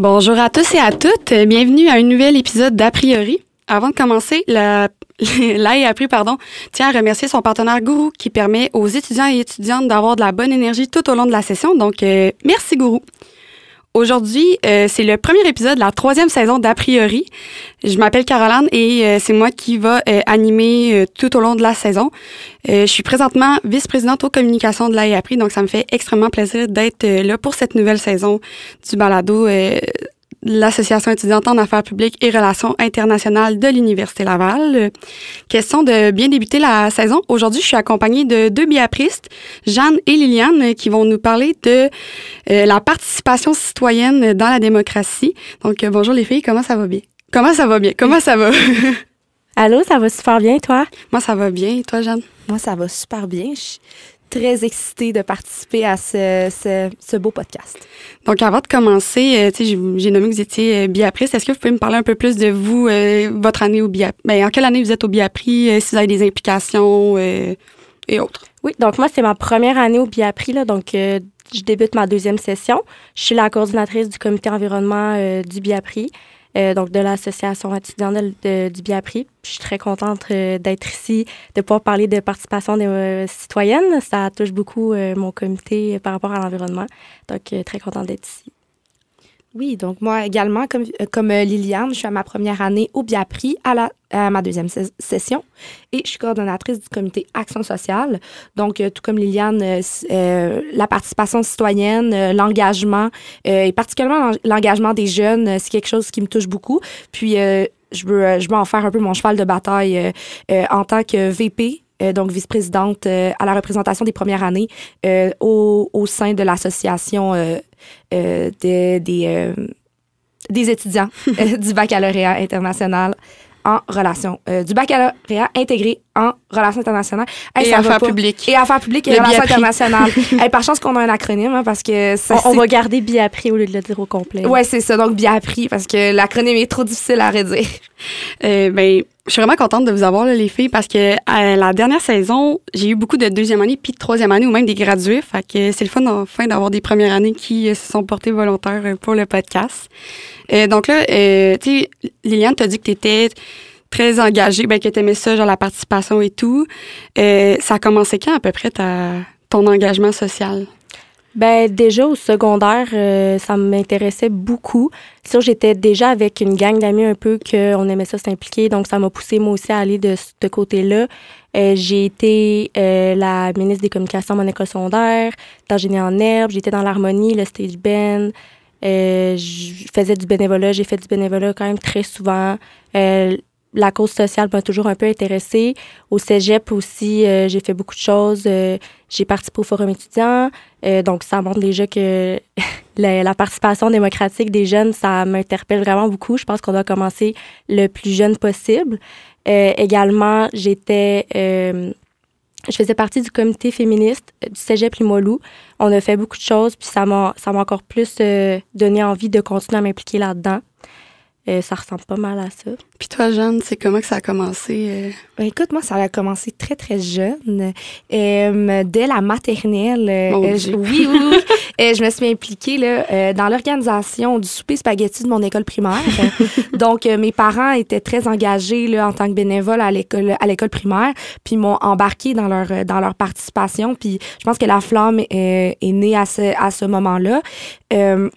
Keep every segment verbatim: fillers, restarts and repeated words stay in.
Bonjour à tous et à toutes. Bienvenue à un nouvel épisode d'A priori. Avant de commencer, la l'A I A P R I, pardon, tient à remercier son partenaire Gourou qui permet aux étudiants et étudiantes d'avoir de la bonne énergie tout au long de la session. Donc, euh, merci Gourou. Aujourd'hui, euh, c'est le premier épisode de la troisième saison d'A priori. Je m'appelle Caroline et euh, c'est moi qui va euh, animer euh, tout au long de la saison. Euh, je suis présentement vice-présidente aux communications de l'A I A P R I, donc ça me fait extrêmement plaisir d'être euh, là pour cette nouvelle saison du balado euh, l'Association étudiante en affaires publiques et relations internationales de l'Université Laval. Euh, question de bien débuter la saison. Aujourd'hui, je suis accompagnée de deux biapristes, Jeanne et Liliane, euh, qui vont nous parler de euh, la participation citoyenne dans la démocratie. Donc, euh, bonjour les filles, comment ça va bien? Comment ça va bien? Comment ça va? Allô, ça va super bien, toi? Moi, ça va bien. Et toi, Jeanne? Moi, ça va super bien. Je suis très excitée de participer à ce, ce, ce beau podcast. Donc, avant de commencer, euh, tu sais, j'ai, j'ai nommé que vous étiez euh, biapriste. Est-ce que vous pouvez me parler un peu plus de vous, euh, votre année au biap... Ben, en quelle année vous êtes au biapri, euh, si vous avez des implications euh, et autres? Oui, donc moi, c'est ma première année au biapri, là, donc euh, je débute ma deuxième session. Je suis la coordinatrice du comité environnement euh, du biapri. Euh, donc de l'association étudiante de, de, du biapri. Je suis très contente euh, d'être ici, de pouvoir parler de participation des, euh, citoyenne. Ça touche beaucoup euh, mon comité euh, par rapport à l'environnement. Donc, euh, très contente d'être ici. Oui, donc moi également, comme, comme Liliane, je suis à ma première année au biapri, à, la, à ma deuxième ses- session, et je suis coordonnatrice du comité Action sociale. Donc, euh, tout comme Liliane, euh, euh, la participation citoyenne, euh, l'engagement, euh, et particulièrement l'engagement des jeunes, euh, c'est quelque chose qui me touche beaucoup. Puis, euh, je veux, je veux en faire un peu mon cheval de bataille euh, euh, en tant que V P. Euh, donc vice-présidente euh, à la représentation des premières années euh, au, au sein de l'association euh, euh, de, des, euh, des étudiants euh, du baccalauréat international en relations, euh, du baccalauréat intégré en relations internationales. Hey, et affaires publiques. Et affaires publiques et Le relations biapri. internationales. Hey, par chance qu'on a un acronyme, hein, parce que ça, On, on va garder biapri au lieu de le dire au complet. Ouais, c'est ça, donc biapri, parce que l'acronyme est trop difficile à redire. Euh, ben, je suis vraiment contente de vous avoir, là, les filles, parce que à la dernière saison, j'ai eu beaucoup de deuxième année puis de troisième année ou même des gradués. Fait que c'est le fun, enfin, d'avoir des premières années qui euh, se sont portées volontaires euh, pour le podcast. Euh, donc là, euh, tu sais, Liliane t'a dit que t'étais très engagée, ben, que t'aimais ça, genre la participation et tout. Euh, ça a commencé quand, à peu près, ta, ton engagement social? Ben déjà au secondaire, euh, ça m'intéressait beaucoup. Sûr, j'étais déjà avec une gang d'amis un peu qu'on aimait ça s'impliquer, donc ça m'a poussé moi aussi à aller de ce côté-là. Euh, j'ai été euh, la ministre des communications à mon école secondaire, dans Génie en herbe, j'étais dans l'harmonie, le stage band. Euh, je faisais du bénévolat, j'ai fait du bénévolat quand même très souvent. Euh, La cause sociale m'a toujours un peu intéressée. Au cégep aussi, euh, j'ai fait beaucoup de choses. Euh, j'ai participé au forum étudiant. Euh, donc, ça montre déjà que la, la participation démocratique des jeunes, ça m'interpelle vraiment beaucoup. Je pense qu'on doit commencer le plus jeune possible. Euh, également, j'étais... Euh, je faisais partie du comité féministe du cégep Limoilou. On a fait beaucoup de choses, puis ça m'a, ça m'a encore plus euh, donné envie de continuer à m'impliquer là-dedans. Euh, ça ressemble pas mal à ça. Puis toi, Jeanne, c'est comment que ça a commencé? Euh... Ben, écoute, moi, ça a commencé très, très jeune. Euh, dès la maternelle. Euh, je, oui, oui, oui. euh, je me suis impliquée là, euh, dans l'organisation du souper spaghetti de mon école primaire. Donc, euh, mes parents étaient très engagés là, en tant que bénévoles à l'école, à l'école primaire, puis m'ont embarqué dans leur, dans leur participation. Puis je pense que la flamme euh, est née à ce, à ce moment-là. Euh,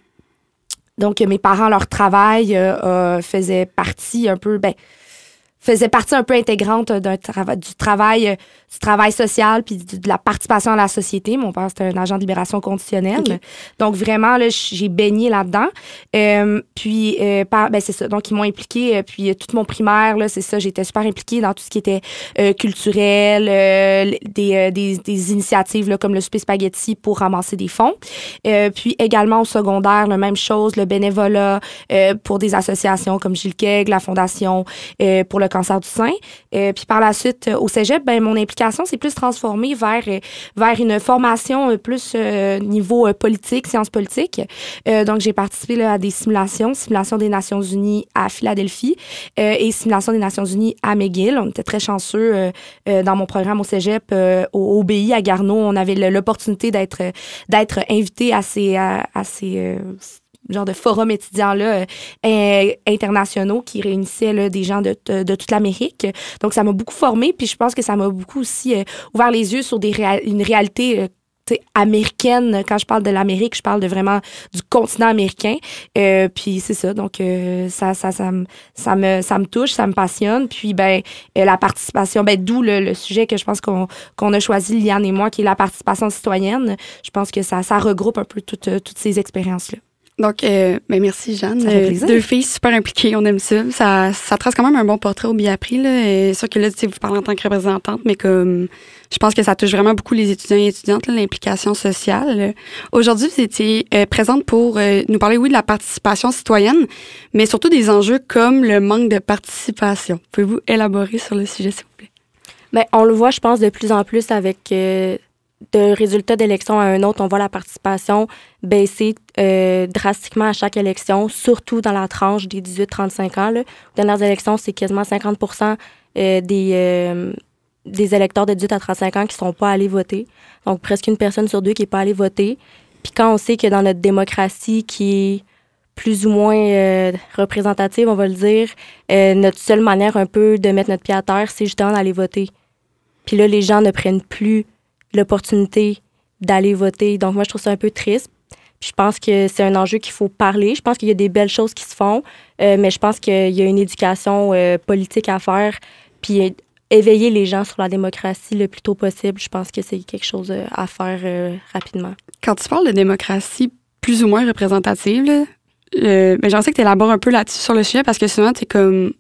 Donc, mes parents, leur travail euh, euh, faisait partie un peu, ben, faisait partie un peu intégrante d'un travail, du travail, du travail social puis de la participation à la société. Mon père, c'était un agent de libération conditionnelle. Okay. Donc, vraiment, là, j'ai baigné là-dedans. Euh, puis, euh, par, ben, c'est ça. Donc, ils m'ont impliquée. Puis, tout mon primaire, là, c'est ça. J'étais super impliquée dans tout ce qui était euh, culturel, euh, des, euh, des, des initiatives, là, comme le souper spaghetti pour ramasser des fonds. Euh, puis, également au secondaire, la même chose, le bénévolat euh, pour des associations comme Gilles Keg, la Fondation euh, pour le cancer du sein. Euh, puis, par la suite, euh, au cégep, ben, mon implication s'est plus transformée vers, euh, vers une formation euh, plus euh, niveau euh, politique, sciences politiques. Euh, donc, j'ai participé là, à des simulations, simulation des Nations Unies à Philadelphie euh, et simulation des Nations Unies à McGill. On était très chanceux euh, euh, dans mon programme au cégep, euh, au O B I à Garneau. On avait l'opportunité d'être, d'être invité à ces, à, à ces, euh, genre de forum étudiants-là euh, internationaux qui réunissaient là, des gens de, de, de toute l'Amérique. Donc, ça m'a beaucoup formée, puis je pense que ça m'a beaucoup aussi euh, ouvert les yeux sur des réa- une réalité euh, américaine. Quand je parle de l'Amérique, je parle de vraiment du continent américain. Euh, puis c'est ça, donc euh, ça, ça, ça, me, ça, me, ça me touche, ça me passionne. Puis ben euh, la participation, ben d'où le, le sujet que je pense qu'on, qu'on a choisi, Liliane et moi, qui est la participation citoyenne. Je pense que ça, ça regroupe un peu toutes, toutes ces expériences-là. Donc, euh, ben merci Jeanne. Ça fait plaisir. Euh, deux filles super impliquées, on aime ça. Ça, ça trace quand même un bon portrait au bien appris. Là. C'est sûr que là, tu sais, vous parlez en tant que représentante, mais comme je pense que ça touche vraiment beaucoup les étudiants et étudiantes, là, l'implication sociale. Aujourd'hui, vous étiez euh, présente pour euh, nous parler, oui, de la participation citoyenne, mais surtout des enjeux comme le manque de participation. Pouvez-vous élaborer sur le sujet, s'il vous plaît? Bien, on le voit, je pense, de plus en plus avec... Euh de résultats d'élection à un autre, on voit la participation baisser euh, drastiquement à chaque élection, surtout dans la tranche des dix-huit à trente-cinq ans. Là. Aux dernières élections, c'est quasiment cinquante pour cent euh, des, euh, des électeurs de dix-huit à trente-cinq ans qui ne sont pas allés voter. Donc, presque une personne sur deux qui n'est pas allée voter. Puis quand on sait que dans notre démocratie qui est plus ou moins euh, représentative, on va le dire, euh, notre seule manière un peu de mettre notre pied à terre, c'est justement d'aller voter. Puis là, les gens ne prennent plus l'opportunité d'aller voter. Donc, moi, je trouve ça un peu triste. Puis je pense que c'est un enjeu qu'il faut parler. Je pense qu'il y a des belles choses qui se font, euh, mais je pense qu'il y a une éducation euh, politique à faire, puis éveiller les gens sur la démocratie le plus tôt possible. Je pense que c'est quelque chose à faire euh, rapidement. Quand tu parles de démocratie plus ou moins représentative, là, euh, ben, j'en sais que tu élabores un peu là-dessus sur le sujet parce que souvent, tu es comme...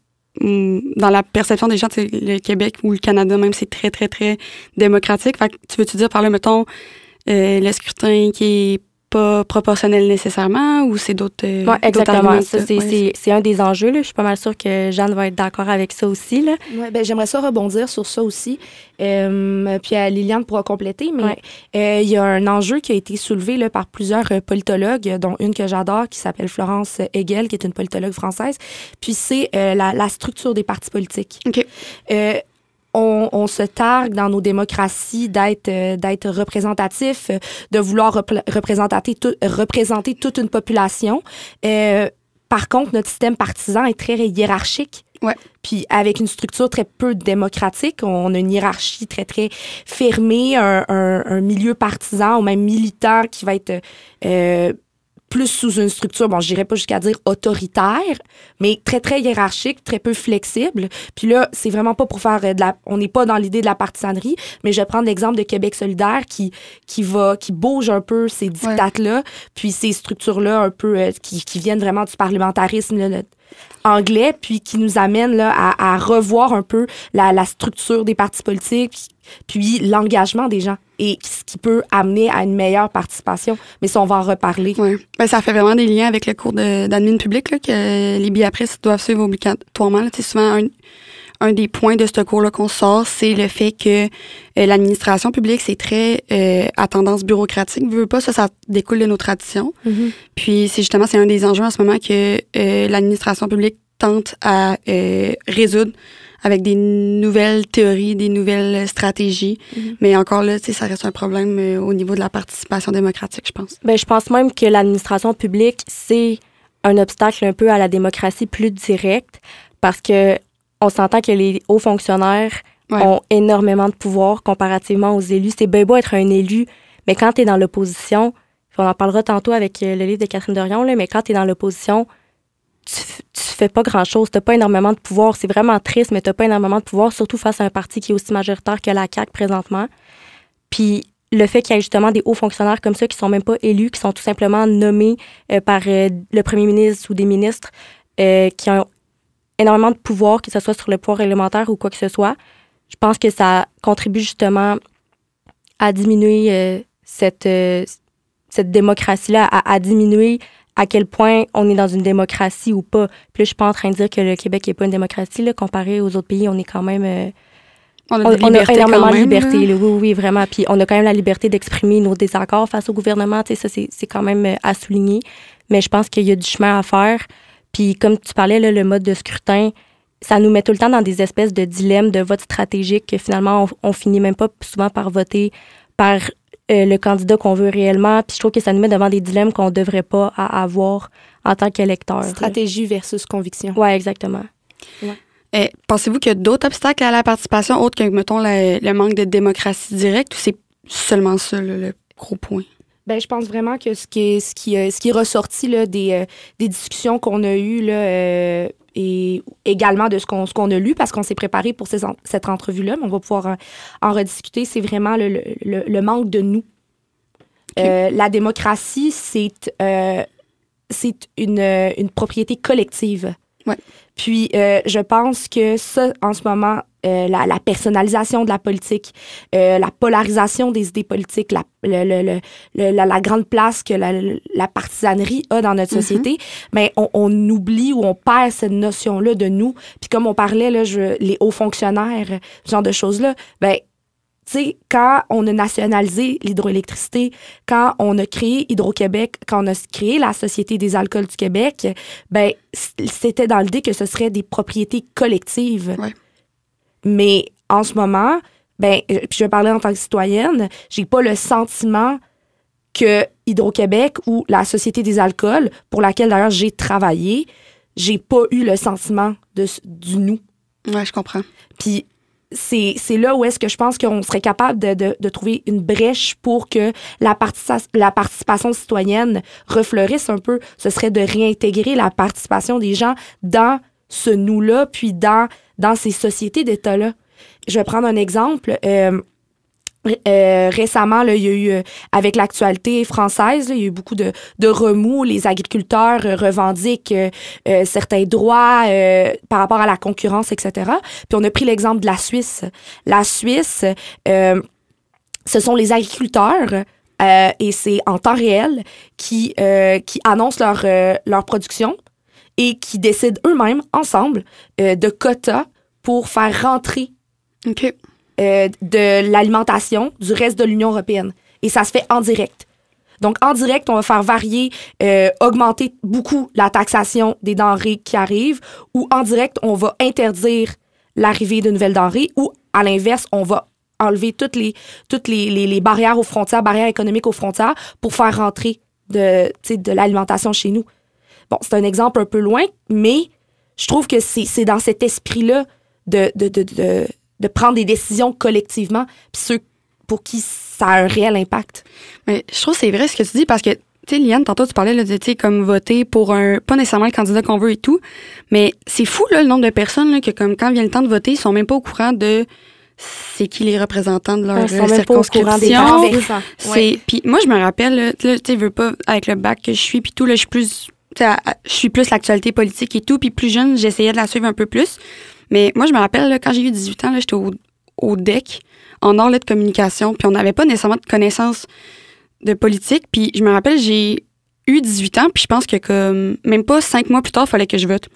dans la perception des gens, le Québec ou le Canada même, c'est très, très, très démocratique. Fait que tu veux-tu dire par là, mettons, euh, le scrutin qui est pas proportionnel nécessairement ou c'est d'autres euh, Oui, exactement. Ça, c'est, ouais. c'est, c'est un des enjeux. Là. Je suis pas mal sûre que Jeanne va être d'accord avec ça aussi. Là. Ouais, ben, j'aimerais ça rebondir sur ça aussi. Euh, puis euh, Liliane pourra compléter, mais il ouais. euh, y a un enjeu qui a été soulevé là, par plusieurs euh, politologues, dont une que j'adore, qui s'appelle Florence Hegel, qui est une politologue française. Puis c'est euh, la, la structure des partis politiques. OK. Euh, On, on se targue dans nos démocraties d'être euh, d'être représentatif, euh, de vouloir repl- représenter, tout, représenter toute une population. Euh, par contre, notre système partisan est très hiérarchique. Ouais. Puis avec une structure très peu démocratique, on a une hiérarchie très, très fermée, un, un, un milieu partisan ou même militant qui va être... Euh, plus sous une structure, bon, je dirais pas jusqu'à dire autoritaire, mais très, très hiérarchique, très peu flexible. Puis là, c'est vraiment pas pour faire de la... On n'est pas dans l'idée de la partisanerie, mais je vais prendre l'exemple de Québec solidaire qui, qui va, qui bouge un peu ces dictates-là, ouais. Puis ces structures-là un peu, euh, qui, qui viennent vraiment du parlementarisme, là, le, anglais, puis qui nous amène là, à, à revoir un peu la, la structure des partis politiques, puis l'engagement des gens et ce qui peut amener à une meilleure participation. Mais ça, on va en reparler. Oui. Ben, ça fait vraiment des liens avec le cours de, d'admin public là, que les biaprés doivent suivre obligatoirement. C'est souvent un, un des points de ce cours-là qu'on sort, c'est le fait que euh, l'administration publique, c'est très euh, à tendance bureaucratique. Veux pas, ça, ça découle de nos traditions. Mm-hmm. Puis c'est justement, c'est un des enjeux en ce moment que euh, l'administration publique tente à euh, résoudre avec des nouvelles théories, des nouvelles stratégies. Mm-hmm. Mais encore là, tu sais, ça reste un problème euh, au niveau de la participation démocratique, je pense. Ben, je pense même que l'administration publique, c'est un obstacle un peu à la démocratie plus directe parce que on s'entend que les hauts fonctionnaires ouais. ont énormément de pouvoir comparativement aux élus. C'est bien beau être un élu, mais quand tu es dans l'opposition, on en parlera tantôt avec le livre de Catherine Dorion, là, mais quand tu es dans l'opposition, tu, tu fais pas grand-chose. Tu pas énormément de pouvoir. C'est vraiment triste, mais tu pas énormément de pouvoir, surtout face à un parti qui est aussi majoritaire que la C A Q présentement. Puis le fait qu'il y ait justement des hauts fonctionnaires comme ça qui sont même pas élus, qui sont tout simplement nommés euh, par euh, le premier ministre ou des ministres euh, qui ont énormément de pouvoir, que ce soit sur le pouvoir réglementaire ou quoi que ce soit, je pense que ça contribue justement à diminuer euh, cette, euh, cette démocratie-là, à, à diminuer à quel point on est dans une démocratie ou pas. Puis là, je suis pas en train de dire que le Québec n'est pas une démocratie. Là, comparé aux autres pays, on est quand même... Euh, on a, on, on a énormément même, de liberté. Là. Là, oui, oui, vraiment. Puis on a quand même la liberté d'exprimer nos désaccords face au gouvernement. Tu sais, ça, c'est, c'est quand même à souligner. Mais je pense qu'il y a du chemin à faire. Puis comme tu parlais, là, le mode de scrutin, ça nous met tout le temps dans des espèces de dilemmes de vote stratégique que finalement, on, on finit même pas souvent par voter par euh, le candidat qu'on veut réellement. Puis je trouve que ça nous met devant des dilemmes qu'on ne devrait pas à avoir en tant qu'électeur. Stratégie là. Versus conviction. Oui, exactement. Ouais. Et pensez-vous qu'il y a d'autres obstacles à la participation, autres que, mettons, le, le manque de démocratie directe, ou c'est seulement ça, là, le gros point? Ben, je pense vraiment que ce qui est, ce qui, ce qui est ressorti là, des, euh, des discussions qu'on a eues là, euh, et également de ce qu'on, ce qu'on a lu, parce qu'on s'est préparé pour ces en, cette entrevue-là, mais on va pouvoir en, en rediscuter, c'est vraiment le, le, le manque de nous. Okay. Euh, la démocratie, c'est, euh, c'est une, une propriété collective. Ouais. Puis, euh, je pense que ça, en ce moment, euh, la, la personnalisation de la politique, euh, la polarisation des idées politiques, la, le, le, le, le, la, la grande place que la, la partisanerie a dans notre société, mm-hmm. ben, on, on oublie ou on perd cette notion-là de nous. Puis comme on parlait, là, je, les hauts fonctionnaires, ce genre de choses-là, ben, tu sais, quand on a nationalisé l'hydroélectricité, quand on a créé Hydro-Québec, quand on a créé la Société des alcools du Québec, ben c'était dans l'idée que ce serait des propriétés collectives. Ouais. Mais en ce moment, ben puis je vais parler en tant que citoyenne, j'ai pas le sentiment que Hydro-Québec ou la Société des alcools, pour laquelle d'ailleurs j'ai travaillé, j'ai pas eu le sentiment de, du nous. Ouais, je comprends. Puis C'est, c'est là où est-ce que je pense qu'on serait capable de, de, de trouver une brèche pour que la, partici- la participation citoyenne refleurisse un peu. Ce serait de réintégrer la participation des gens dans ce nous-là, puis dans, dans ces sociétés d'État-là. Je vais prendre un exemple. Euh, Euh, récemment, là, il y a eu, euh, avec l'actualité française, là, il y a eu beaucoup de, de remous. Les agriculteurs euh, revendiquent euh, euh, certains droits euh, par rapport à la concurrence, et cetera. Puis on a pris l'exemple de la Suisse. La Suisse, euh, ce sont les agriculteurs, euh, et c'est en temps réel, qui, euh, qui annoncent leur, euh, leur production et qui décident eux-mêmes, ensemble, euh, de quotas pour faire rentrer OK. Euh, de l'alimentation du reste de l'Union européenne. Et ça se fait en direct. Donc, en direct, on va faire varier, euh, augmenter beaucoup la taxation des denrées qui arrivent, ou en direct, on va interdire l'arrivée de nouvelles denrées, ou à l'inverse, on va enlever toutes les, toutes les, les, les barrières aux frontières, barrières économiques aux frontières, pour faire rentrer de, de l'alimentation chez nous. Bon, c'est un exemple un peu loin, mais je trouve que c'est, c'est dans cet esprit-là de... de, de, de de prendre des décisions collectivement, puis ceux pour qui ça a un réel impact. Mais je trouve que c'est vrai ce que tu dis, parce que, tu sais, Liane, tantôt, tu parlais là, de, tu sais, comme voter pour un, pas nécessairement le candidat qu'on veut et tout, mais c'est fou, là, le nombre de personnes, là, que comme quand vient le temps de voter, ils sont même pas au courant de c'est qui les représentants de leur ouais, euh, circonscription. C'est, ouais. Puis moi, je me rappelle, là, tu sais, je veux pas, avec le bac que je suis, puis tout, là, je suis plus, tu sais, je suis plus l'actualité politique et tout, puis plus jeune, j'essayais de la suivre un peu plus. Mais moi, je me rappelle, là, quand j'ai eu dix-huit ans, là, j'étais au, au D E C, en ordre de communication, puis on n'avait pas nécessairement de connaissances de politique. Puis je me rappelle, j'ai eu dix-huit ans, puis je pense que comme même pas cinq mois plus tard, il fallait que je vote.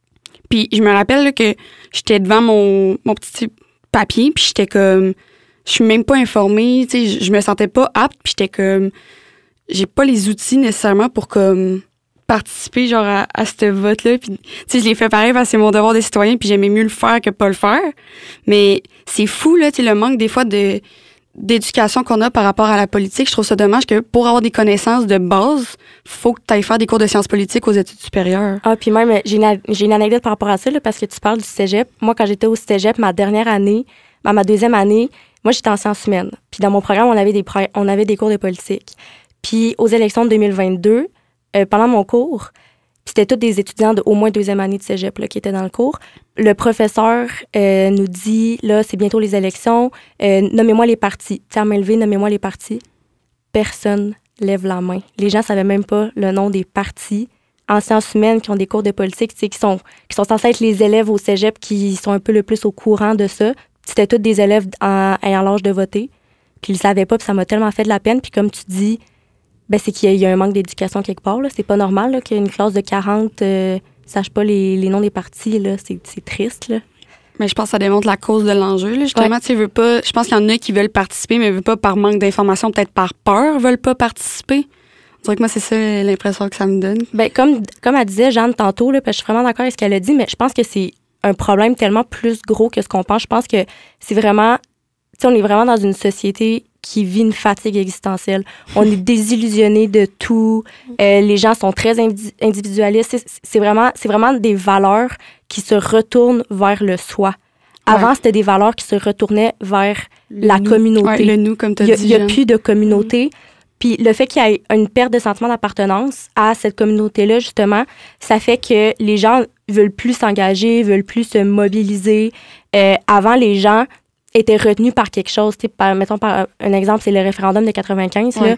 Puis je me rappelle là, que j'étais devant mon, mon petit papier, puis j'étais comme... Je suis même pas informée, tu sais, je, je me sentais pas apte, puis j'étais comme... J'ai pas les outils nécessairement pour comme... participer genre à, à ce vote-là. Puis, tu sais, je l'ai fait pareil parce que c'est mon devoir de citoyen, puis j'aimais mieux le faire que pas le faire. Mais c'est fou, là, tu sais, le manque des fois de d'éducation qu'on a par rapport à la politique. Je trouve ça dommage que pour avoir des connaissances de base, faut que tu ailles faire des cours de sciences politiques aux études supérieures. Ah, puis même, j'ai une, j'ai une anecdote par rapport à ça, là, parce que tu parles du cégep. Moi, quand j'étais au cégep, ma dernière année, ma, ma deuxième année, moi, j'étais en sciences humaines. Puis dans mon programme, on avait des, on avait des cours de politique. Puis aux élections de deux mille vingt-deux, Euh, pendant mon cours, c'était tous des étudiants de au moins deuxième année de cégep là, qui étaient dans le cours. Le professeur euh, nous dit, là, c'est bientôt les élections, euh, nommez-moi les partis. Tu sais, à main levée, nommez-moi les partis. Personne lève la main. Les gens ne savaient même pas le nom des partis en sciences humaines qui ont des cours de politique, tu sais, qui sont, qui sont censés être les élèves au cégep qui sont un peu le plus au courant de ça. C'était tous des élèves en, ayant l'âge de voter. Puis ils ne savaient pas, puis ça m'a tellement fait de la peine. Puis comme tu dis, ben c'est qu'il y a, il y a un manque d'éducation quelque part. Là. C'est pas normal là, qu'une classe de quarante ne euh, sache pas les, les noms des partis. Là. C'est, c'est triste. Là. Mais je pense que ça démontre la cause de l'enjeu. Là. Justement, ouais. tu sais, veux pas. Je pense qu'il y en a qui veulent participer, mais veulent pas par manque d'information, peut-être par peur, veulent pas participer. On dirait que moi, c'est ça l'impression que ça me donne. Ben comme, comme elle disait, Jeanne, tantôt, là, parce que je suis vraiment d'accord avec ce qu'elle a dit, mais je pense que c'est un problème tellement plus gros que ce qu'on pense. Je pense que c'est vraiment... Tu sais, on est vraiment dans une société qui vit une fatigue existentielle. On est désillusionné de tout. Euh, les gens sont très indi- individualistes. C'est, c'est, vraiment, c'est vraiment des valeurs qui se retournent vers le soi. Avant, ouais. c'était des valeurs qui se retournaient vers le la nous. communauté. Ouais, le nous, comme tu as dit. Il n'y a, a plus de communauté. Mm. Puis le fait qu'il y ait une perte de sentiment d'appartenance à cette communauté-là, justement, ça fait que les gens veulent plus s'engager, veulent plus se mobiliser. Euh, avant, les gens étaient retenus par quelque chose. Par, mettons, par un exemple, c'est le référendum de quatre-vingt-quinze. Ouais. Là.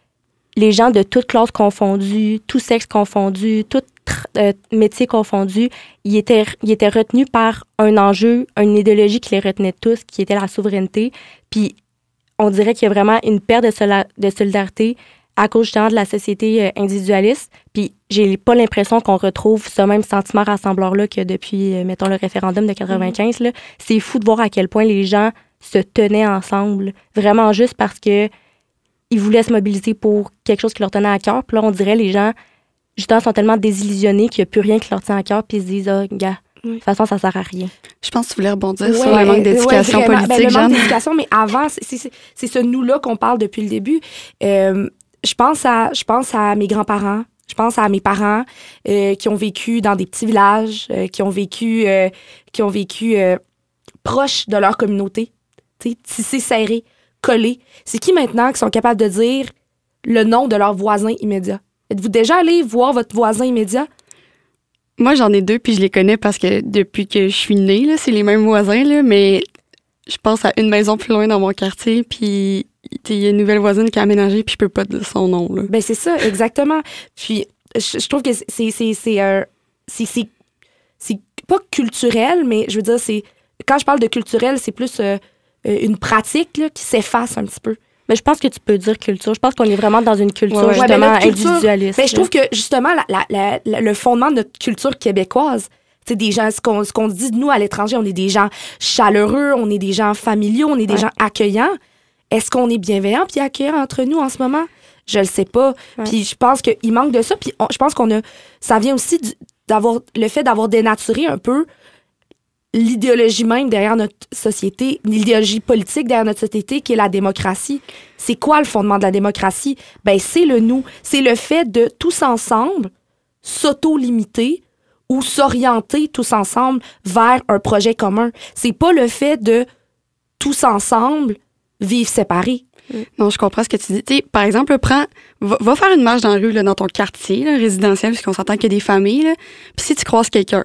Les gens de toutes classes confondues, tout sexe confondu, tout euh, métier confondu, ils étaient, ils étaient retenus par un enjeu, une idéologie qui les retenait tous, qui était la souveraineté. Puis on dirait qu'il y a vraiment une perte de, sola- de solidarité à cause justement de la société euh, individualiste. Puis j'ai pas l'impression qu'on retrouve ce même sentiment rassembleur-là que depuis, euh, mettons, le référendum de quatre-vingt-quinze. Là. C'est fou de voir à quel point les gens se tenaient ensemble, vraiment juste parce que ils voulaient se mobiliser pour quelque chose qui leur tenait à cœur. Puis là, on dirait les gens, justement, sont tellement désillusionnés qu'il n'y a plus rien qui leur tient à cœur, puis ils se disent « Ah, oh, gars, oui. de toute façon, ça sert à rien. » Je pense que tu voulais rebondir ouais, sur le manque d'éducation ouais, politique, ben, le Jeanne. manque d'éducation, mais avant, c'est, c'est, c'est ce nous-là qu'on parle depuis le début. Euh, je pense à, je pense à mes grands-parents, je pense à mes parents euh, qui ont vécu dans des petits villages, euh, qui ont vécu, euh, qui ont vécu euh, proches de leur communauté, tissés, serrés, collés. C'est qui maintenant qui sont capables de dire le nom de leur voisin immédiat? Êtes-vous déjà allé voir votre voisin immédiat? Moi, j'en ai deux, puis je les connais parce que depuis que je suis née, là, c'est les mêmes voisins, là, mais je pense à une maison plus loin dans mon quartier, puis il y a une nouvelle voisine qui a aménagé, puis je peux pas dire son nom. Là. Ben c'est ça, exactement. Puis je, je trouve que c'est c'est c'est c'est, euh, c'est c'est c'est pas culturel, mais je veux dire c'est quand je parle de culturel, c'est plus euh, une pratique là, qui s'efface un petit peu. Mais je pense que tu peux dire culture. Je pense qu'on est vraiment dans une culture ouais, justement ouais, culture, individualiste. Mais je trouve que justement la, la, la, la, le fondement de notre culture québécoise, c'est des gens, ce qu'on, ce qu'on dit de nous à l'étranger, on est des gens chaleureux, on est des gens familiaux, on est des ouais. gens accueillants. Est-ce qu'on est bienveillant puis accueillant entre nous en ce moment? Je le sais pas. Ouais. Puis je pense qu'il manque de ça. Puis on, je pense qu'on a, ça vient aussi du, d'avoir le fait d'avoir dénaturé un peu l'idéologie même derrière notre société, l'idéologie politique derrière notre société, qui est la démocratie. C'est quoi le fondement de la démocratie? Ben, c'est le nous. C'est le fait de, tous ensemble, s'auto-limiter ou s'orienter tous ensemble vers un projet commun. C'est pas le fait de, tous ensemble, vivre séparés. Non, je comprends ce que tu dis. T'sais, par exemple, prends, va, va faire une marche dans la rue, là, dans ton quartier là, résidentiel, puisqu'on s'entend qu'il y a des familles. Puis si tu croises quelqu'un,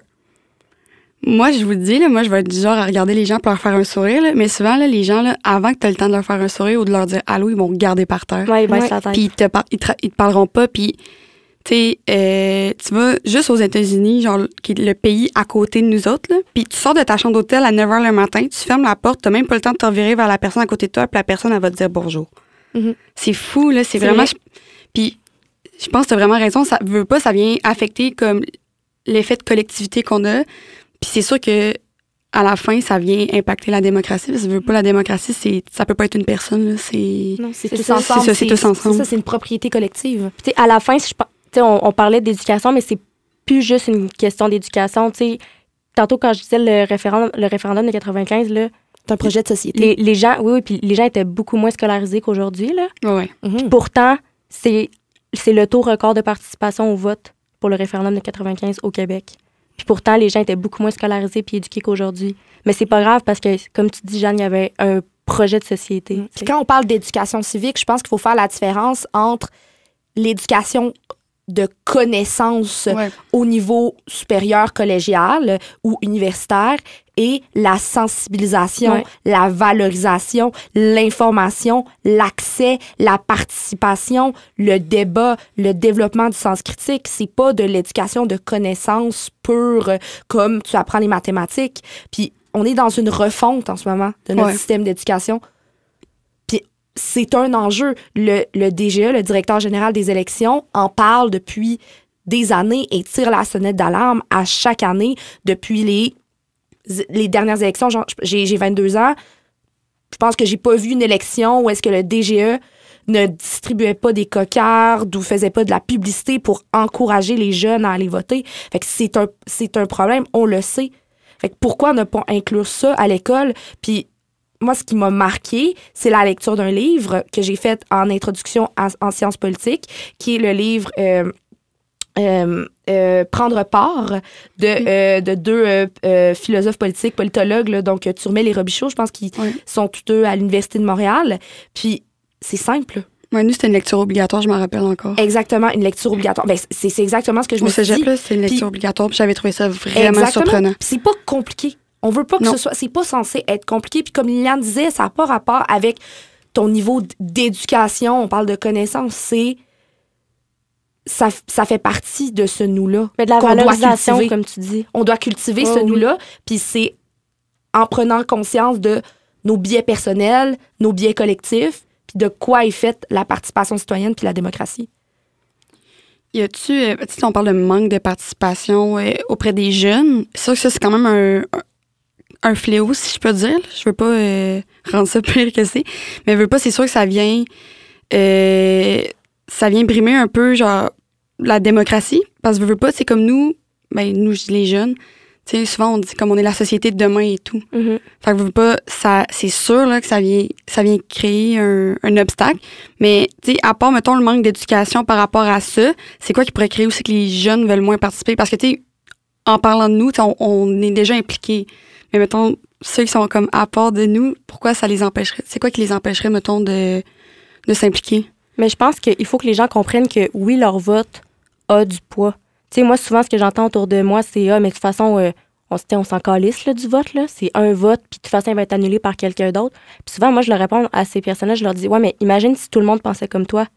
moi, je vous le dis, là, moi, je vais être du genre à regarder les gens pour leur faire un sourire, là, mais souvent, là, les gens, là, avant que tu aies le temps de leur faire un sourire ou de leur dire allô, ils vont regarder par terre. Ouais, ils baissent la tête. Puis ils te, par- ils, tra- ils te parleront pas. Puis, tu sais, euh, tu vas juste aux États-Unis, genre, qui est le pays à côté de nous autres, là, puis tu sors de ta chambre d'hôtel à neuf heures le matin, tu fermes la porte, t'as même pas le temps de te revirer vers la personne à côté de toi, puis la personne, elle va te dire bonjour. Mm-hmm. C'est fou, là, c'est, c'est vraiment... Puis, je pense que t'as vraiment raison, ça veut pas, ça vient affecter comme l'effet de collectivité qu'on a. Puis c'est sûr que à la fin, ça vient impacter la démocratie. Parce que ça veut pas la démocratie, c'est ça peut pas être une personne. Là, c'est non, c'est, c'est tous ça, ensemble. C'est, c'est, c'est tous ensemble. C'est ça, c'est une propriété collective. Puis à la fin, si je, on, on parlait d'éducation, mais c'est plus juste une question d'éducation. T'sais, tantôt, quand je disais le référendum, le référendum de quatre-vingt-quinze, là, c'est un projet de société. Les, les gens, oui, oui, puis les gens étaient beaucoup moins scolarisés qu'aujourd'hui. Là. Ouais. Mm-hmm. Pourtant, c'est, c'est le taux record de participation au vote pour le référendum de quatre-vingt-quinze au Québec. Puis pourtant, les gens étaient beaucoup moins scolarisés puis éduqués qu'aujourd'hui. Mais c'est pas grave parce que, comme tu dis, Jeanne, il y avait un projet de société. Mmh. Quand on parle d'éducation civique, je pense qu'il faut faire la différence entre l'éducation de connaissances ouais. au niveau supérieur collégial ou universitaire et la sensibilisation, ouais. la valorisation, l'information, l'accès, la participation, le débat, le développement du sens critique. C'est pas de l'éducation de connaissances pures comme tu apprends les mathématiques. Puis on est dans une refonte en ce moment de notre ouais. système d'éducation. Puis c'est un enjeu. Le, le D G E, le directeur général des élections, en parle depuis des années et tire la sonnette d'alarme à chaque année depuis les les dernières élections. Genre, j'ai, j'ai vingt-deux ans. Je pense que j'ai pas vu une élection où est-ce que le D G E ne distribuait pas des cocardes ou faisait pas de la publicité pour encourager les jeunes à aller voter. Fait que c'est un, c'est un problème, on le sait. Fait que pourquoi ne pas inclure ça à l'école? Puis moi, ce qui m'a marqué, c'est la lecture d'un livre que j'ai fait en introduction en, en sciences politiques, qui est le livre euh, euh, euh, Prendre part de, oui. euh, de deux euh, euh, philosophes politiques, politologues, là, donc Turmel et Robichaud, je pense qu'ils oui. sont tous deux à l'Université de Montréal. Puis, c'est simple. Oui, nous, c'était une lecture obligatoire, je m'en rappelle encore. Exactement, une lecture obligatoire. Ben, c'est, c'est exactement ce que je Au me suis dit. Au cégep, là, c'était une lecture puis, obligatoire, puis j'avais trouvé ça vraiment exactement. surprenant. Puis c'est pas compliqué. On veut pas que non. ce soit... C'est pas censé être compliqué. Puis comme Liliane disait, ça n'a pas rapport avec ton niveau d'éducation. On parle de connaissances. C'est... Ça, ça fait partie de ce nous-là. Mais de la valorisation, comme tu dis. On doit cultiver oh, ce oui. nous-là. Puis c'est en prenant conscience de nos biais personnels, nos biais collectifs, puis de quoi est faite la participation citoyenne puis la démocratie. Y a-tu... Euh, tu sais, on parle de manque de participation euh, auprès des jeunes. C'est sûr que ça, c'est quand même un... un un fléau, si je peux dire. Je veux pas euh, rendre ça pire que c'est. Mais je veux pas, c'est sûr que ça vient... Euh, ça vient brimer un peu, genre, la démocratie. Parce que je veux pas, c'est comme nous, ben nous, je dis les jeunes, tu sais, souvent, on dit comme on est la société de demain et tout. Mm-hmm. Fait que je veux pas, ça, c'est sûr, là, que ça vient, ça vient créer un, un obstacle. Mais, tu sais, à part, mettons, le manque d'éducation par rapport à ça, c'est quoi qui pourrait créer aussi que les jeunes veulent moins participer? Parce que, tu sais, en parlant de nous, on, on est déjà impliqués. Mais mettons, ceux qui sont comme à part de nous, pourquoi ça les empêcherait? C'est quoi qui les empêcherait, mettons, de, de s'impliquer? Mais je pense qu'il faut que les gens comprennent que oui, leur vote a du poids. Tu sais, moi, souvent, ce que j'entends autour de moi, c'est « Ah, mais de toute façon, euh, on, on s'en calisse là, du vote, là. C'est un vote, puis de toute façon, il va être annulé par quelqu'un d'autre. » Puis souvent, moi, je leur réponds à ces personnes-là, je leur dis « Ouais, mais imagine si tout le monde pensait comme toi.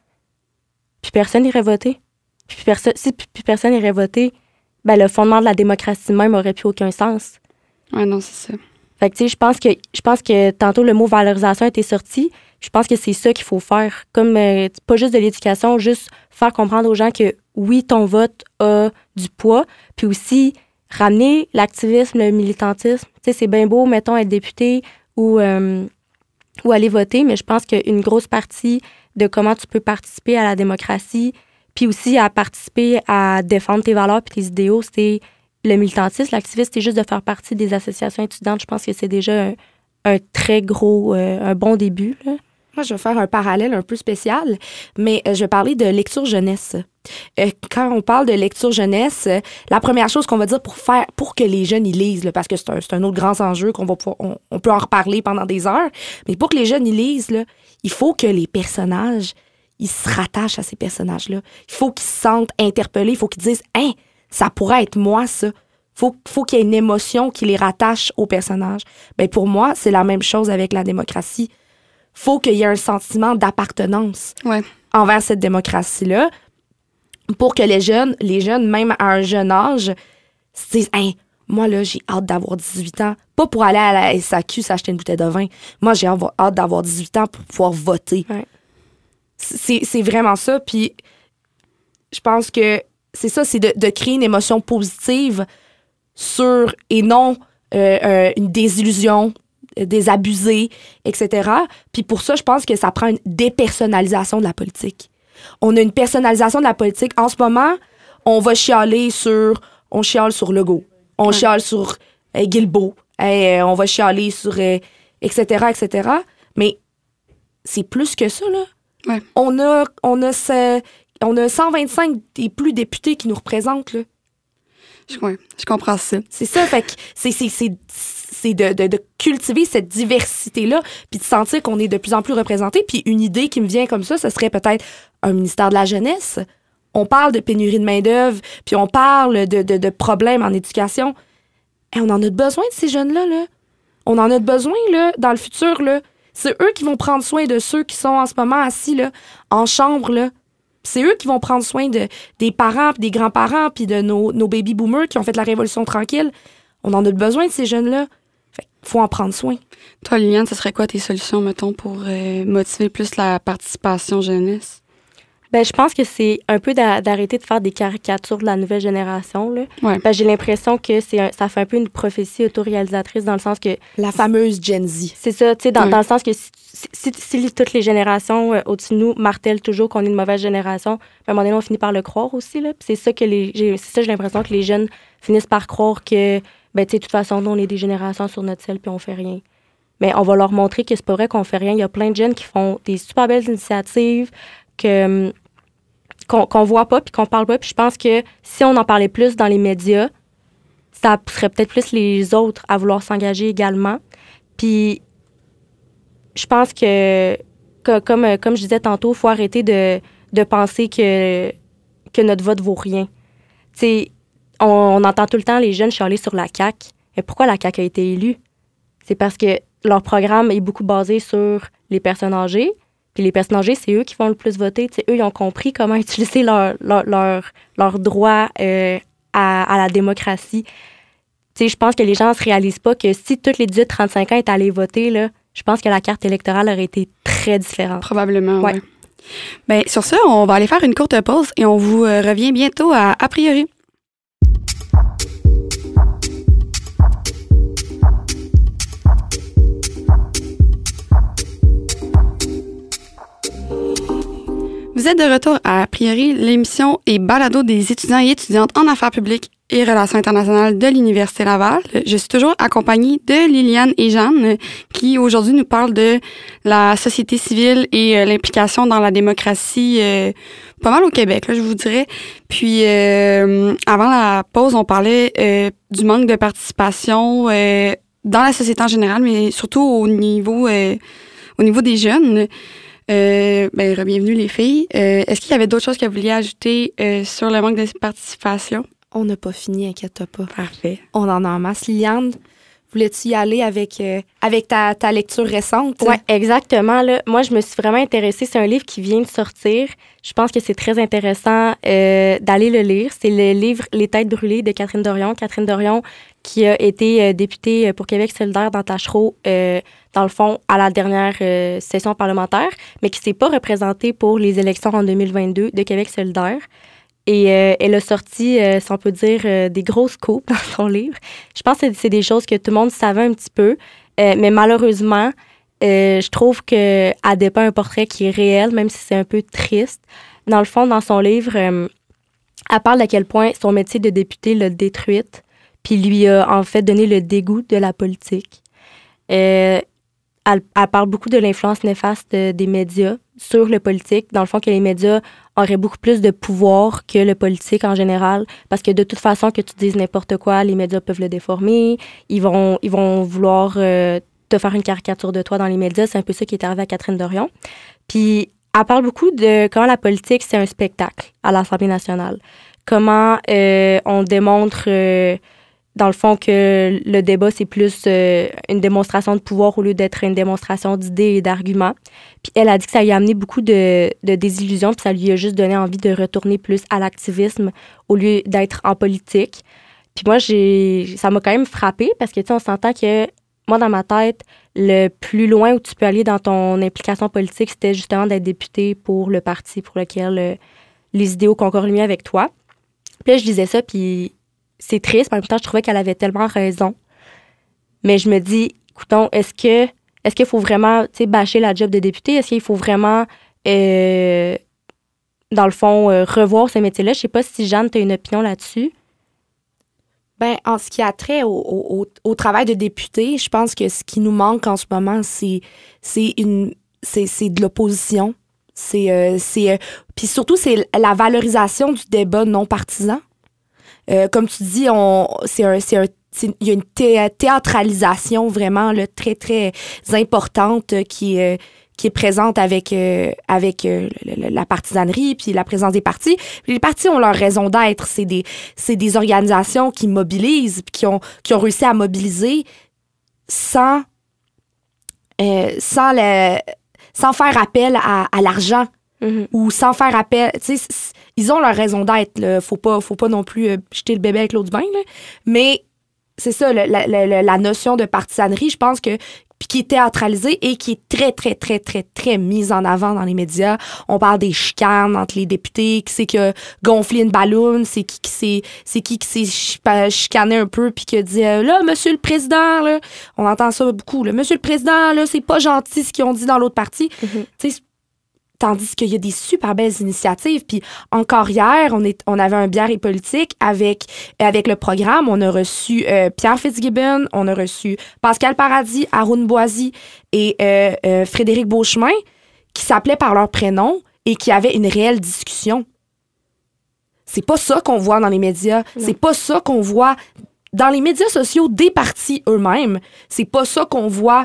Puis personne n'irait voter. Puis perso- si puis, puis personne n'irait voter, ben le fondement de la démocratie même aurait plus aucun sens. » Ouais, non, c'est ça. Fait que, tu sais, je pense que, je pense que tantôt, le mot valorisation a été sorti. Je pense que c'est ça qu'il faut faire. Comme, euh, pas juste de l'éducation, juste faire comprendre aux gens que, oui, ton vote a du poids. Puis aussi, ramener l'activisme, le militantisme. Tu sais, c'est bien beau, mettons, être député ou, euh, ou aller voter, mais je pense qu'une grosse partie de comment tu peux participer à la démocratie, puis aussi à participer à défendre tes valeurs puis tes idéaux, c'est le militantisme, l'activisme, c'est juste de faire partie des associations étudiantes. Je pense que c'est déjà un, un très gros, euh, un bon début, là. Moi, je vais faire un parallèle un peu spécial, mais euh, je vais parler de lecture jeunesse. Euh, quand on parle de lecture jeunesse, euh, la première chose qu'on va dire pour faire, pour que les jeunes y lisent, là, parce que c'est un, c'est un autre grand enjeu qu'on va pouvoir, on, on peut en reparler pendant des heures, mais pour que les jeunes y lisent, là, il faut que les personnages, ils se rattachent à ces personnages-là. Il faut qu'ils se sentent interpellés, il faut qu'ils disent « Hein, ça pourrait être moi, ça. » Faut, faut qu'il y ait une émotion qui les rattache au personnage. Ben pour moi, c'est la même chose avec la démocratie. Faut qu'il y ait un sentiment d'appartenance ouais. envers cette démocratie-là pour que les jeunes, les jeunes, même à un jeune âge, se disent hey, « Moi, là, j'ai hâte d'avoir dix-huit ans. » Pas pour aller à la S A Q s'acheter une bouteille de vin. Moi, j'ai hâte d'avoir dix-huit ans pour pouvoir voter. Ouais. C'est, c'est vraiment ça. Puis, je pense que c'est ça, c'est de, de créer une émotion positive sur, et non euh, euh, une désillusion, des abusés, et cetera. Puis pour ça, je pense que ça prend une dépersonnalisation de la politique. On a une personnalisation de la politique. En ce moment, on va chialer sur... On chiale sur Legault. On ouais. chiale sur euh, Guilbeault. Euh, on va chialer sur... Euh, et cetera, et cetera. Mais c'est plus que ça, là. Ouais. On a, on a, ce, on a cent vingt-cinq et plus députés qui nous représentent, là. Ouais, je comprends ça. C'est ça, fait que c'est, c'est, c'est, c'est de, de, de cultiver cette diversité-là, puis de sentir qu'on est de plus en plus représenté. Puis une idée qui me vient comme ça, ce serait peut-être un ministère de la jeunesse. On parle de pénurie de main-d'œuvre, puis on parle de, de, de problèmes en éducation. Et on en a besoin de ces jeunes-là, là. On en a besoin, là, dans le futur, là. C'est eux qui vont prendre soin de ceux qui sont en ce moment assis, là, en chambre, là. C'est eux qui vont prendre soin de, des parents, puis des grands-parents, puis de nos, nos baby-boomers qui ont fait la Révolution tranquille. On en a besoin de ces jeunes-là. Fait qu'il faut en prendre soin. Toi, Liliane, ce serait quoi tes solutions, mettons, pour euh, motiver plus la participation jeunesse? Ben, je pense que c'est un peu d'a- d'arrêter de faire des caricatures de la nouvelle génération, là. Ouais. Ben, j'ai l'impression que c'est un, ça fait un peu une prophétie autoréalisatrice dans le sens que... La fameuse Gen Z. C'est ça, tu sais, dans, ouais. dans le sens que si, si, si, si toutes les générations euh, au-dessus de nous martèlent toujours qu'on est une mauvaise génération, à un moment donné, on finit par le croire aussi, là. Puis c'est ça que les... J'ai, c'est ça, j'ai l'impression que les jeunes finissent par croire que, ben, tu sais, de toute façon, nous, on est des générations sur notre selle puis on fait rien. mais on va leur montrer que c'est pas vrai qu'on fait rien. Il y a plein de jeunes qui font des super belles initiatives que, qu'on, qu'on voit pas puis qu'on parle pas. Puis je pense que si on en parlait plus dans les médias, ça serait peut-être plus les autres à vouloir s'engager également. Puis je pense que, que comme, comme je disais tantôt, il faut arrêter de, de penser que, que notre vote vaut rien. Tu sais, on, on entend tout le temps les jeunes chialer sur la C A Q. Mais pourquoi la C A Q a été élue? C'est parce que leur programme est beaucoup basé sur les personnes âgées. Puis les personnes âgées, c'est eux qui vont le plus voter. T'sais, eux, ils ont compris comment utiliser leur, leur, leur, leur droit euh, à, à la démocratie. Je pense que les gens ne se réalisent pas que si toutes les dix-huit trente-cinq ans étaient allés voter, là, je pense que la carte électorale aurait été très différente. Probablement, oui. Ouais. Bien, sur ça, on va aller faire une courte pause et on vous euh, revient bientôt à A priori. Vous êtes de retour à A priori, l'émission et balado des étudiants et étudiantes en affaires publiques et relations internationales de l'Université Laval. Je suis toujours accompagnée de Liliane et Jeanne qui aujourd'hui nous parlent de la société civile et euh, l'implication dans la démocratie euh, pas mal au Québec, là, je vous dirais. Puis euh, avant la pause, on parlait euh, du manque de participation euh, dans la société en général, mais surtout au niveau euh, au niveau des jeunes. Euh, ben, bienvenue les filles. Euh, est-ce qu'il y avait d'autres choses que vous vouliez ajouter euh, sur le manque de participation? On n'a pas fini, inquiète pas. Parfait. On en a en masse. Liliane, voulais-tu y aller avec, euh, avec ta, ta lecture récente? Oui, exactement. Là. Moi, je me suis vraiment intéressée. C'est un livre qui vient de sortir. Je pense que c'est très intéressant euh, d'aller le lire. C'est le livre « Les têtes brûlées » de Catherine Dorion. Catherine Dorion qui a été euh, députée pour Québec solidaire dans Tachereau, euh, dans le fond, à la dernière euh, session parlementaire, mais qui ne s'est pas représentée pour les élections en deux mille vingt-deux de Québec solidaire. Et euh, elle a sorti, euh, si on peut dire, euh, des grosses coupes dans son livre. Je pense que c'est des choses que tout le monde savait un petit peu, euh, mais malheureusement, euh, je trouve qu'elle dépeint un portrait qui est réel, même si c'est un peu triste. Dans le fond, dans son livre, euh, elle parle d'à quel point son métier de députée l'a détruite, puis lui a en fait donné le dégoût de la politique. Euh, elle, elle parle beaucoup de l'influence néfaste des médias sur le politique. Dans le fond, que les médias auraient beaucoup plus de pouvoir que le politique en général, parce que de toute façon, que tu dises n'importe quoi, les médias peuvent le déformer. Ils vont, ils vont vouloir euh, te faire une caricature de toi dans les médias. C'est un peu ça qui est arrivé à Catherine Dorion. Puis, elle parle beaucoup de comment la politique, c'est un spectacle à l'Assemblée nationale. Comment euh, on démontre... Euh, dans le fond, que le débat, c'est plus euh, une démonstration de pouvoir au lieu d'être une démonstration d'idées et d'arguments. Puis elle a dit que ça lui a amené beaucoup de, de désillusions, puis ça lui a juste donné envie de retourner plus à l'activisme au lieu d'être en politique. Puis moi, j'ai ça m'a quand même frappée parce que, tu sais, on s'entend que, moi, dans ma tête, le plus loin où tu peux aller dans ton implication politique, c'était justement d'être député pour le parti pour lequel euh, les idéaux concordent le mieux avec toi. Puis là, je disais ça, puis... c'est triste, mais en même temps, je trouvais qu'elle avait tellement raison. Mais je me dis, écoutons, est-ce que est-ce qu'il faut vraiment, tu sais, bâcher la job de député? Est-ce qu'il faut vraiment, euh, dans le fond, euh, revoir ce métier-là? Je sais pas si, Jeanne, tu as une opinion là-dessus. Ben, en ce qui a trait au, au, au travail de député, je pense que ce qui nous manque en ce moment, c'est, c'est, une, c'est, c'est de l'opposition. C'est, euh, c'est, euh, puis surtout, c'est la valorisation du débat non partisan. Euh, comme tu dis, on, c'est un, c'est un, c'est, il y a une thé- théâtralisation vraiment là, très, très importante euh, qui, euh, qui est présente avec, euh, avec euh, le, la partisanerie puis la présence des partis. Puis les partis ont leur raison d'être. C'est des, c'est des organisations qui mobilisent puis qui ont, qui ont réussi à mobiliser sans, euh, sans, le, sans faire appel à, à l'argent. Mm-hmm. Ou sans faire appel, tu sais, ils ont leur raison d'être, là. Faut pas, faut pas non plus euh, jeter le bébé avec l'eau du bain, là. Mais c'est ça, la, la, la, la notion de partisanerie, je pense que, puis qui est théâtralisée et qui est très, très, très, très, très mise en avant dans les médias. On parle des chicanes entre les députés, qui c'est qui a gonflé une balloune, c'est qui qui s'est, c'est qui qui s'est chicané un peu, puis qui a dit, euh, là, monsieur le président, là, on entend ça beaucoup, là, monsieur le président, là, c'est pas gentil ce qu'ils ont dit dans l'autre parti. Mm-hmm. Tu sais, Tandis qu'il y a des super belles initiatives. Puis encore hier, on, est, on avait un bière et politique avec, avec le programme. On a reçu euh, Pierre Fitzgibbon, on a reçu Pascal Paradis, Haroun Boisy et euh, euh, Frédéric Beauchemin, qui s'appelaient par leur prénom et qui avaient une réelle discussion. C'est pas ça qu'on voit dans les médias. Non. C'est pas ça qu'on voit dans les médias sociaux des partis eux-mêmes. C'est pas ça qu'on voit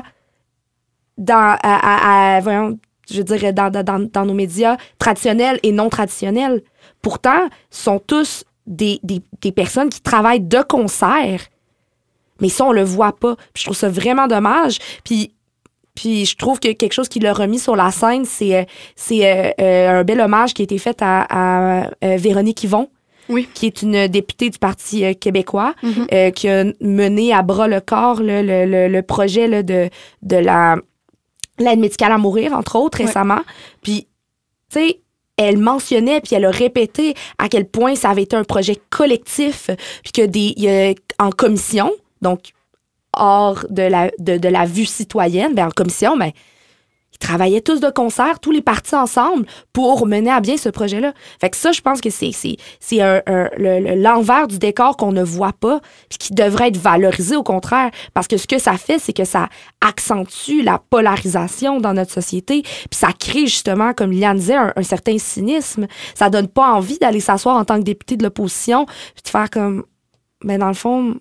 dans... À, à, à, voyons, je dirais, dans, dans, dans nos médias traditionnels et non traditionnels. Pourtant, ce sont tous des, des, des personnes qui travaillent de concert. Mais ça, on le voit pas. Puis je trouve ça vraiment dommage. Puis, puis je trouve que quelque chose qui l'a remis sur la scène, c'est, c'est euh, euh, un bel hommage qui a été fait à, à euh, Véronique Yvon, oui. qui est une députée du Parti euh, québécois, mm-hmm. euh, qui a mené à bras le corps là, le, le, le projet là, de, de la... l'aide médicale à mourir, entre autres, récemment. Ouais. Puis, tu sais, elle mentionnait, puis elle a répété à quel point ça avait été un projet collectif, puis que des, y a, en commission, donc hors de la, de, de la vue citoyenne, ben en commission, ben, ils travaillaient tous de concert, tous les partis ensemble, pour mener à bien ce projet-là. Fait que ça, je pense que c'est, c'est, c'est un, un, le, l'envers du décor qu'on ne voit pas, puis qui devrait être valorisé au contraire. Parce que ce que ça fait, c'est que ça accentue la polarisation dans notre société, puis ça crée justement, comme Liliane disait, un, un certain cynisme. Ça donne pas envie d'aller s'asseoir en tant que député de l'opposition, puis de faire comme, ben dans le fond,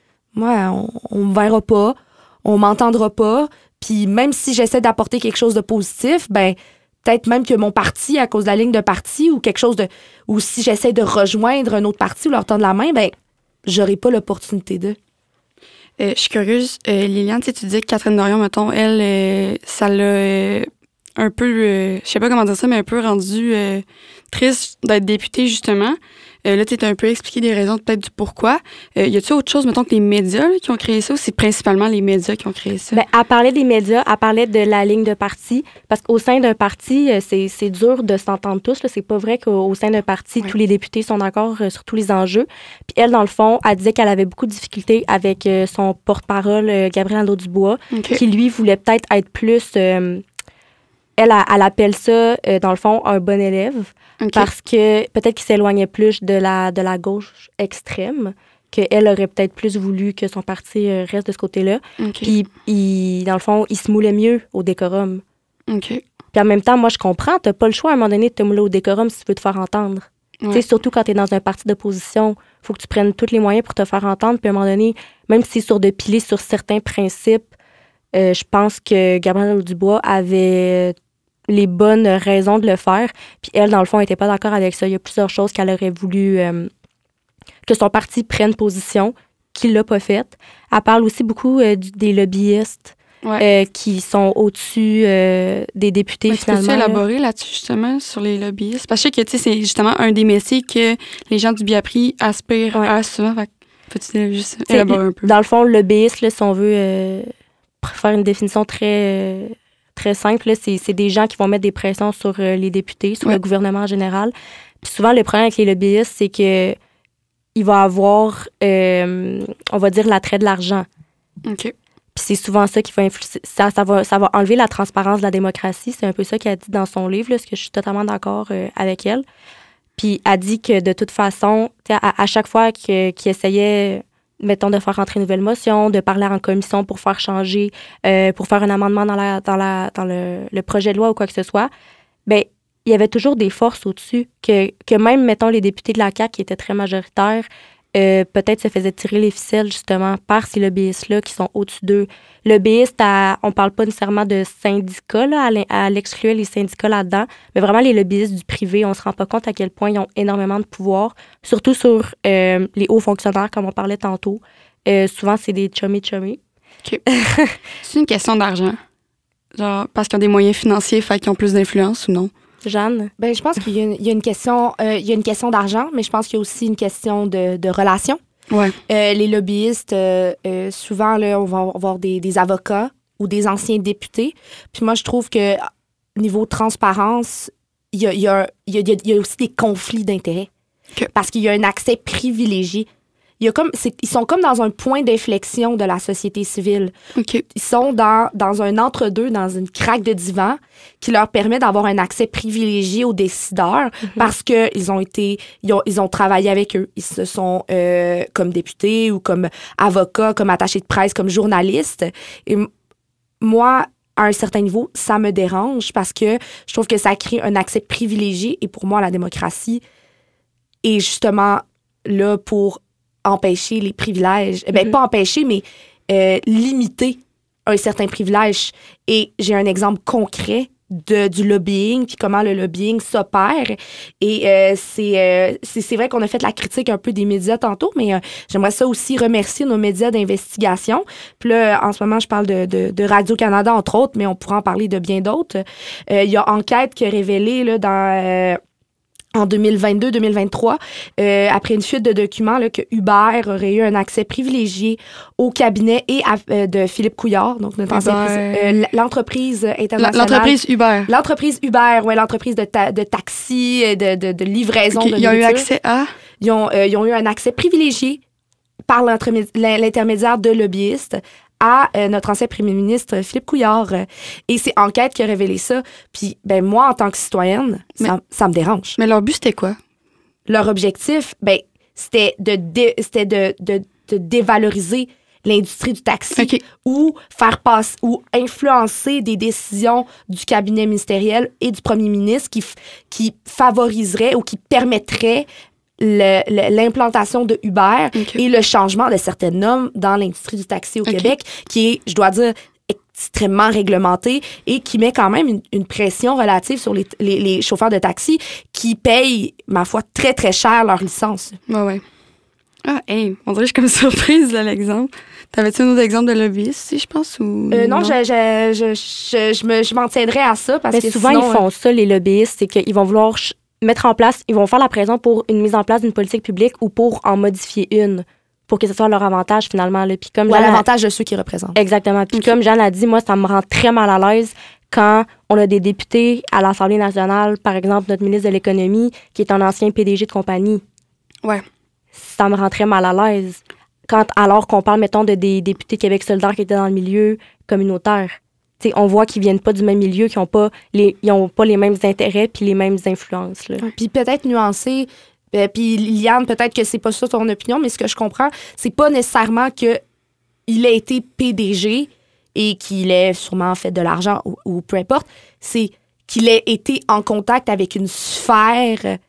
moi, on, on me verra pas, on m'entendra pas. Puis même si j'essaie d'apporter quelque chose de positif, ben peut-être même que mon parti, à cause de la ligne de parti, ou quelque chose de... ou si j'essaie de rejoindre un autre parti ou leur tendre la main, ben j'aurai pas l'opportunité de. Euh, je suis curieuse. Euh, Liliane, tu disais que Catherine Dorion, mettons, elle, euh, ça l'a euh, un peu... Euh, je sais pas comment dire ça, mais un peu rendu euh, triste d'être députée, justement. Euh, là, tu as un peu expliqué des raisons peut-être du pourquoi. Euh, y a-t-il autre chose, mettons, que les médias là, qui ont créé ça, ou c'est principalement les médias qui ont créé ça? Bien, elle parlait des médias, elle parlait de la ligne de parti, parce qu'au sein d'un parti, c'est, c'est dur de s'entendre tous. Là. C'est pas vrai qu'au sein d'un parti, oui. tous les députés sont d'accord euh, sur tous les enjeux. Puis elle, dans le fond, elle disait qu'elle avait beaucoup de difficultés avec euh, son porte-parole, euh, Gabriel Nadeau-Dubois, okay. qui, lui, voulait peut-être être plus... Euh, elle, elle appelle ça, euh, dans le fond, un bon élève. Okay. Parce que peut-être qu'il s'éloignait plus de la, de la gauche extrême, qu'elle aurait peut-être plus voulu que son parti reste de ce côté-là. Okay. Puis, il, dans le fond, il se moulait mieux au décorum. Okay. Puis en même temps, moi, je comprends, t'as pas le choix à un moment donné de te mouler au décorum si tu veux te faire entendre. Ouais. Tu sais, surtout quand t'es dans un parti d'opposition, faut que tu prennes tous les moyens pour te faire entendre. Puis à un moment donné, même si c'est sur de piler sur certains principes, euh, je pense que Gabriel Dubois avait... les bonnes raisons de le faire. Puis elle, dans le fond, n'était pas d'accord avec ça. Il y a plusieurs choses qu'elle aurait voulu euh, que son parti prenne position, qu'il l'a pas faite. Elle parle aussi beaucoup euh, du, des lobbyistes ouais. euh, qui sont au-dessus euh, des députés, ouais, finalement. Peux-tu élaborer là. là-dessus, justement, sur les lobbyistes? Parce que, tu sais, c'est justement un des métiers que les gens du Biapri aspirent ouais. à souvent. Fait, peux-tu juste t'sais, élaborer un peu? Dans le fond, le lobbyiste, là, si on veut euh, faire une définition très... Euh, très simple, là, c'est, c'est des gens qui vont mettre des pressions sur euh, les députés, sur ouais. le gouvernement en général. Puis souvent, le problème avec les lobbyistes, c'est que il va avoir, euh, on va dire, l'attrait de l'argent. OK. Puis c'est souvent ça qui va influencer. Ça, ça, va, ça va enlever la transparence de la démocratie. C'est un peu ça qu'elle a dit dans son livre, là, ce que je suis totalement d'accord euh, avec elle. Puis elle dit que de toute façon, à, à chaque fois que, qu'il essayait... mettons, de faire rentrer une nouvelle motion, de parler en commission pour faire changer, euh, pour faire un amendement dans, la, dans, la, dans le, le projet de loi ou quoi que ce soit, bien, il y avait toujours des forces au-dessus que, que même, mettons, les députés de la C A Q qui étaient très majoritaires, euh, peut-être se faisaient tirer les ficelles, justement, par ces lobbyistes-là qui sont au-dessus d'eux. Lobbyistes, à, on parle pas nécessairement de syndicats, là, à, à l'exclure les syndicats là-dedans, mais vraiment les lobbyistes du privé, on se rend pas compte à quel point ils ont énormément de pouvoir, surtout sur euh, les hauts fonctionnaires, comme on parlait tantôt. Euh, souvent, c'est des chummy-chummy. OK. C'est une question d'argent? Genre, parce qu'ils ont des moyens financiers, fait qu'ils ont plus d'influence ou non? Jeanne? Ben, je pense qu'il y a une, il y a une question, euh, il y a une question d'argent, mais je pense qu'il y a aussi une question de, de relations. Ouais. Euh, les lobbyistes, euh, euh, souvent, là, on va avoir des, des avocats ou des anciens députés. Puis moi, je trouve que niveau transparence, il y a, il y a, il y a, il y a aussi des conflits d'intérêts. Okay. Parce qu'il y a un accès privilégié. il y a comme, c'est, ils sont comme dans un point d'inflexion de la société civile. Okay. Ils sont dans, dans un entre-deux, dans une craque de divan qui leur permet d'avoir un accès privilégié aux décideurs mm-hmm. parce qu'ils ont été, ils ont, ils ont travaillé avec eux. Ils se sont euh, comme députés ou comme avocats, comme attachés de presse, comme journalistes. Et m- moi, à un certain niveau, ça me dérange parce que je trouve que ça crée un accès privilégié. Et pour moi, la démocratie est justement là pour empêcher les privilèges. Mm-hmm. Ben, pas empêcher, mais euh, limiter un certain privilège. Et j'ai un exemple concret de, du lobbying, puis comment le lobbying s'opère. Et euh, c'est, euh, c'est, c'est vrai qu'on a fait la critique un peu des médias tantôt, mais euh, j'aimerais ça aussi remercier nos médias d'investigation. Puis là, en ce moment, je parle de, de, de Radio-Canada, entre autres, mais on pourra en parler de bien d'autres. Euh, il y a Enquête qui a révélé là, dans... Euh, en deux mille vingt-deux deux mille vingt-trois, euh, après une fuite de documents, là, que Uber aurait eu un accès privilégié au cabinet et à, euh, de Philippe Couillard, donc notre ancien euh, l'entreprise internationale. L'entreprise Uber. L'entreprise Uber, ouais, l'entreprise de, ta, de taxi, de, de, de livraison okay, de Ils ont eu accès à? Ils ont, euh, ils ont eu un accès privilégié par l'intermédiaire de lobbyistes à euh, notre ancien premier ministre Philippe Couillard. Et c'est Enquête qui a révélé ça. Puis, ben moi, en tant que citoyenne, mais, ça, ça me dérange. Mais leur but, c'était quoi? Leur objectif, ben c'était de, dé, c'était de, de, de dévaloriser l'industrie du taxi okay. ou faire passer ou influencer des décisions du cabinet ministériel et du premier ministre qui, qui favoriseraient ou qui permettraient Le, le, l'implantation de Uber okay. et le changement de certaines normes dans l'industrie du taxi au okay. Québec, qui est, je dois dire, extrêmement réglementée et qui met quand même une, une pression relative sur les, les, les chauffeurs de taxi qui payent, ma foi, très, très cher leur licence. Ouais, ouais. Ah, hey, on dirait que je suis comme surprise de l'exemple. T'avais-tu un autre exemple de lobbyiste, si je pense, ou... Euh, non, non? Je, je, je, je, je, me, je m'en tiendrais à ça parce Mais que souvent, sinon, ils font ça, les lobbyistes, c'est qu'ils vont vouloir... Ch- mettre en place, ils vont faire la pression pour une mise en place d'une politique publique ou pour en modifier une, pour que ce soit leur avantage finalement. Là. Puis comme ou à l'avantage a... de ceux qui représentent. Exactement. Puis okay. comme Jeanne a dit, moi, ça me rend très mal à l'aise quand on a des députés à l'Assemblée nationale, par exemple notre ministre de l'Économie, qui est un ancien P D G de compagnie. Ouais. Ça me rend très mal à l'aise. Quand, alors qu'on parle, mettons, de des députés Québec solidaire qui étaient dans le milieu communautaire. T'sais, on voit qu'ils viennent pas du même milieu, qu'ils ont pas les, ils ont pas les mêmes intérêts puis les mêmes influences. Là. Puis peut-être nuancer, euh, puis Liliane, peut-être que c'est pas ça ton opinion, mais ce que je comprends, c'est pas nécessairement que il a été P D G et qu'il ait sûrement fait de l'argent ou, ou peu importe, c'est qu'il ait été en contact avec une sphère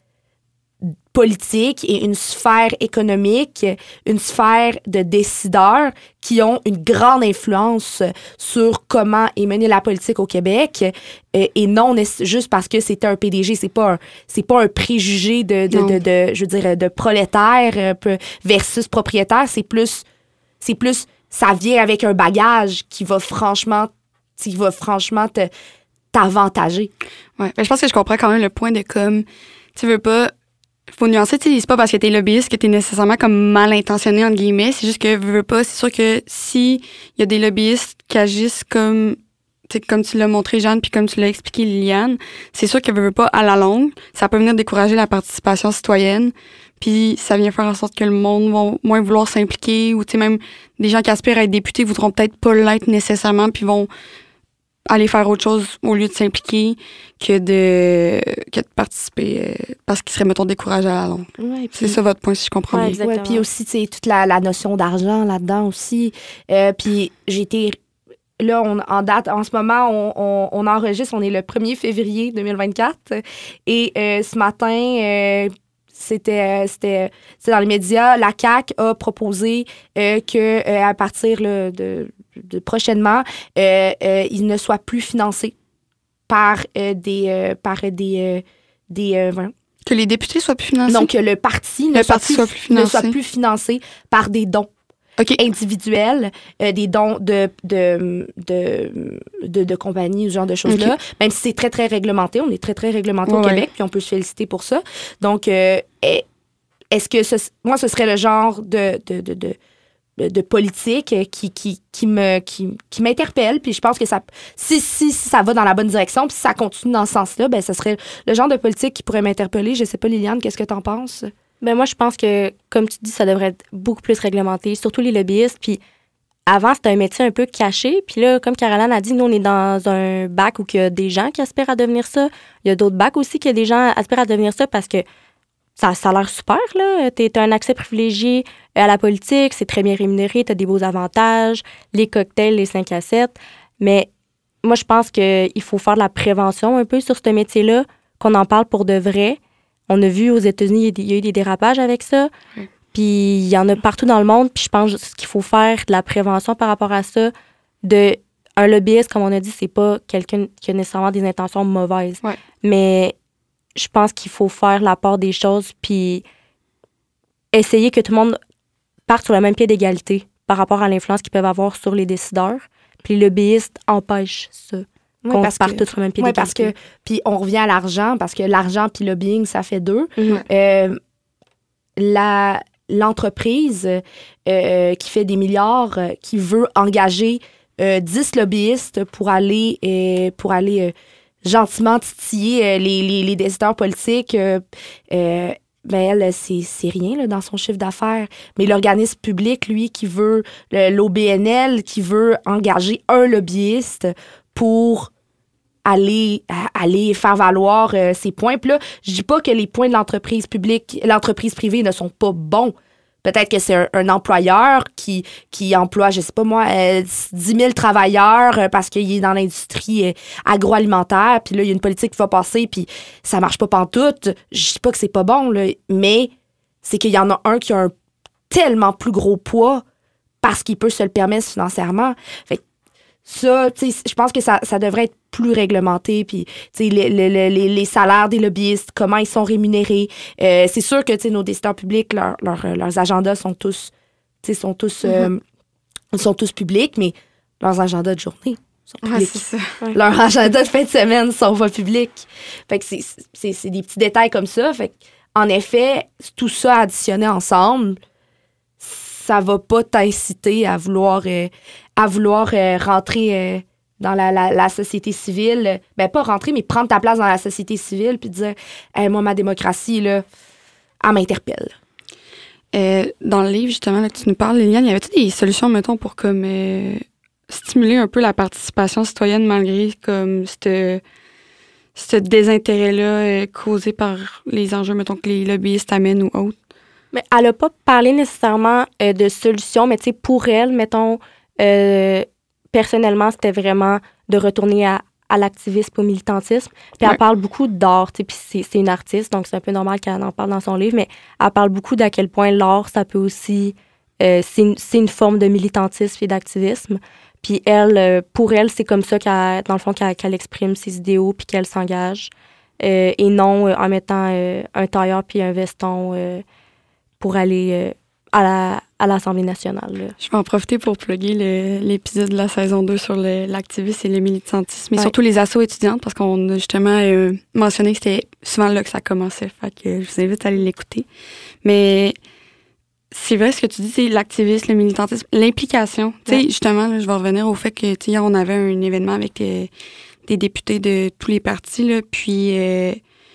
politique et une sphère économique, une sphère de décideurs qui ont une grande influence sur comment est menée la politique au Québec et, et non juste parce que c'était un P D G, c'est pas un, c'est pas un préjugé de, de, de, de, de je veux dire, de prolétaire versus propriétaire, c'est plus, c'est plus, ça vient avec un bagage qui va franchement, qui va franchement te, t'avantager. Ouais, ben, je pense que je comprends quand même le point de comme, tu veux pas, faut nuancer, tu sais, c'est pas parce que t'es lobbyiste que t'es nécessairement comme mal intentionné, entre guillemets. C'est juste que, veux, veux pas, c'est sûr que si il y a des lobbyistes qui agissent comme, tu sais, comme tu l'as montré, Jeanne, puis comme tu l'as expliqué, Liliane, c'est sûr que, veux, veux pas, à la longue, ça peut venir décourager la participation citoyenne, puis ça vient faire en sorte que le monde va moins vouloir s'impliquer, ou tu sais, même des gens qui aspirent à être députés voudront peut-être pas l'être nécessairement, puis vont aller faire autre chose au lieu de s'impliquer que de que de participer euh, parce qu'ils seraient, mettons, découragés à la longue. Ouais, c'est ça votre point, si je comprends ouais, bien. Ouais, puis aussi, tu sais, toute la, la notion d'argent là-dedans aussi. Euh, puis j'ai été... Là, on, en date, en ce moment, on, on, on enregistre, on est le premier février deux mille vingt-quatre. Et euh, ce matin... Euh, C'était, c'était, c'était dans les médias, la C A Q a proposé euh, que euh, à partir là, de, de prochainement, euh, euh, il ne soit plus financé par euh, des, euh, par des, euh, des euh, voilà. Que les députés soient plus financés. Donc que le parti, ne, le soit parti plus, soit plus financé. ne soit plus financé par des dons. Okay. Individuels, euh, des dons de de, de, de, de compagnies, ce genre de choses-là. Okay. Même si c'est très, très réglementé. On est très, très réglementé ouais, au Québec, ouais. Puis on peut se féliciter pour ça. Donc, euh, est-ce que ce, moi, ce serait le genre de, de, de, de, de, de politique qui, qui, qui, me, qui, qui m'interpelle. Puis je pense que ça, si, si, si ça va dans la bonne direction, puis si ça continue dans ce sens-là, ben ce serait le genre de politique qui pourrait m'interpeller. Je sais pas, Liliane, qu'est-ce que t'en penses? Ben moi, je pense que, comme tu dis, ça devrait être beaucoup plus réglementé, surtout les lobbyistes. Puis avant, c'était un métier un peu caché. Puis là, comme Caroline a dit, nous, on est dans un bac où il y a des gens qui aspirent à devenir ça. Il y a d'autres bacs aussi qu'il y a des gens qui aspirent à devenir ça parce que ça, ça a l'air super, là. T'as un accès privilégié à la politique, c'est très bien rémunéré, t'as des beaux avantages, les cocktails, les cinq à sept. Mais moi, je pense qu'il faut faire de la prévention un peu sur ce métier-là, qu'on en parle pour de vrai. On a vu aux États-Unis, il y a eu des dérapages avec ça. Mm. Puis il y en a partout dans le monde. Puis je pense qu'il faut faire de la prévention par rapport à ça. De, un lobbyiste, comme on a dit, c'est pas quelqu'un qui a nécessairement des intentions mauvaises. Ouais. Mais je pense qu'il faut faire la part des choses puis essayer que tout le monde parte sur le même pied d'égalité par rapport à l'influence qu'ils peuvent avoir sur les décideurs. Puis les lobbyistes empêchent ça. Oui, qu'on parce parte que, tous sur le même pied oui, d'égalité. parce que, puis on revient à l'argent, parce que l'argent puis le lobbying, ça fait deux. Mm-hmm. Euh, la, l'entreprise euh, qui fait des milliards, euh, qui veut engager euh, dix lobbyistes pour aller, euh, pour aller euh, gentiment titiller euh, les, les, les décideurs politiques, euh, euh, ben elle, c'est, c'est rien là, dans son chiffre d'affaires. Mais l'organisme public, lui, qui veut, le, l'O B N L, qui veut engager un lobbyiste pour aller, aller faire valoir euh, ses points. Puis là, je dis pas que les points de l'entreprise publique, l'entreprise privée ne sont pas bons. Peut-être que c'est un, un employeur qui, qui emploie, je sais pas moi, euh, dix mille travailleurs euh, parce qu'il est dans l'industrie euh, agroalimentaire. Puis là, il y a une politique qui va passer, puis ça marche pas pantoute. Je dis pas que c'est pas bon, là, mais c'est qu'il y en a un qui a un tellement plus gros poids parce qu'il peut se le permettre financièrement. Fait que ça, tu sais, je pense que ça, ça devrait être plus réglementé, puis, tu sais, les, les, les, les salaires des lobbyistes, comment ils sont rémunérés. Euh, c'est sûr que, tu sais, nos décideurs publics, leur, leur, leurs agendas sont tous, tu sais, sont tous, mm-hmm. euh, sont tous publics, mais leurs agendas de journée sont publics. Ouais, c'est ça. Ouais. Leurs agendas de fin de semaine sont pas publics. Fait que c'est, c'est, c'est des petits détails comme ça. Fait que, en effet, tout ça additionné ensemble, ça va pas t'inciter à vouloir, euh, à vouloir euh, rentrer euh, dans la, la, la société civile. Ben, pas rentrer, mais prendre ta place dans la société civile puis dire hey, « moi, ma démocratie, là, elle m'interpelle. Euh, » Dans le livre, justement, là, que tu nous parles, Liliane, y avait-tu des solutions, mettons, pour comme euh, stimuler un peu la participation citoyenne malgré comme ce ce désintérêt-là euh, causé par les enjeux, mettons, que les lobbyistes amènent ou autres? Mais elle n'a pas parlé nécessairement euh, de solutions, mais tu sais, pour elle, mettons, euh, personnellement, c'était vraiment de retourner à, à l'activisme, au militantisme. Puis ouais. Elle parle beaucoup d'art, tu sais, puis c'est, c'est une artiste, donc c'est un peu normal qu'elle en parle dans son livre, mais elle parle beaucoup d'à quel point l'art, ça peut aussi... Euh, c'est, une, c'est une forme de militantisme et d'activisme. Puis elle, euh, pour elle, c'est comme ça qu'elle, dans le fond, qu'elle, qu'elle exprime ses idéaux puis qu'elle s'engage. Euh, et non euh, en mettant euh, un tailleur puis un veston... Euh, pour aller euh, à, la, à l'Assemblée nationale. Là. Je vais en profiter pour plugger le, l'épisode de la saison deux sur le, l'activisme et le militantisme, mais ouais. surtout les assos étudiantes, parce qu'on a justement euh, mentionné que c'était souvent là que ça commençait. Fait que je vous invite à aller l'écouter. Mais c'est vrai ce que tu dis, c'est l'activisme, le militantisme, l'implication. Tu sais, ouais. justement, là, je vais revenir au fait que hier, on avait un événement avec des, des députés de tous les partis, là, puis... Euh,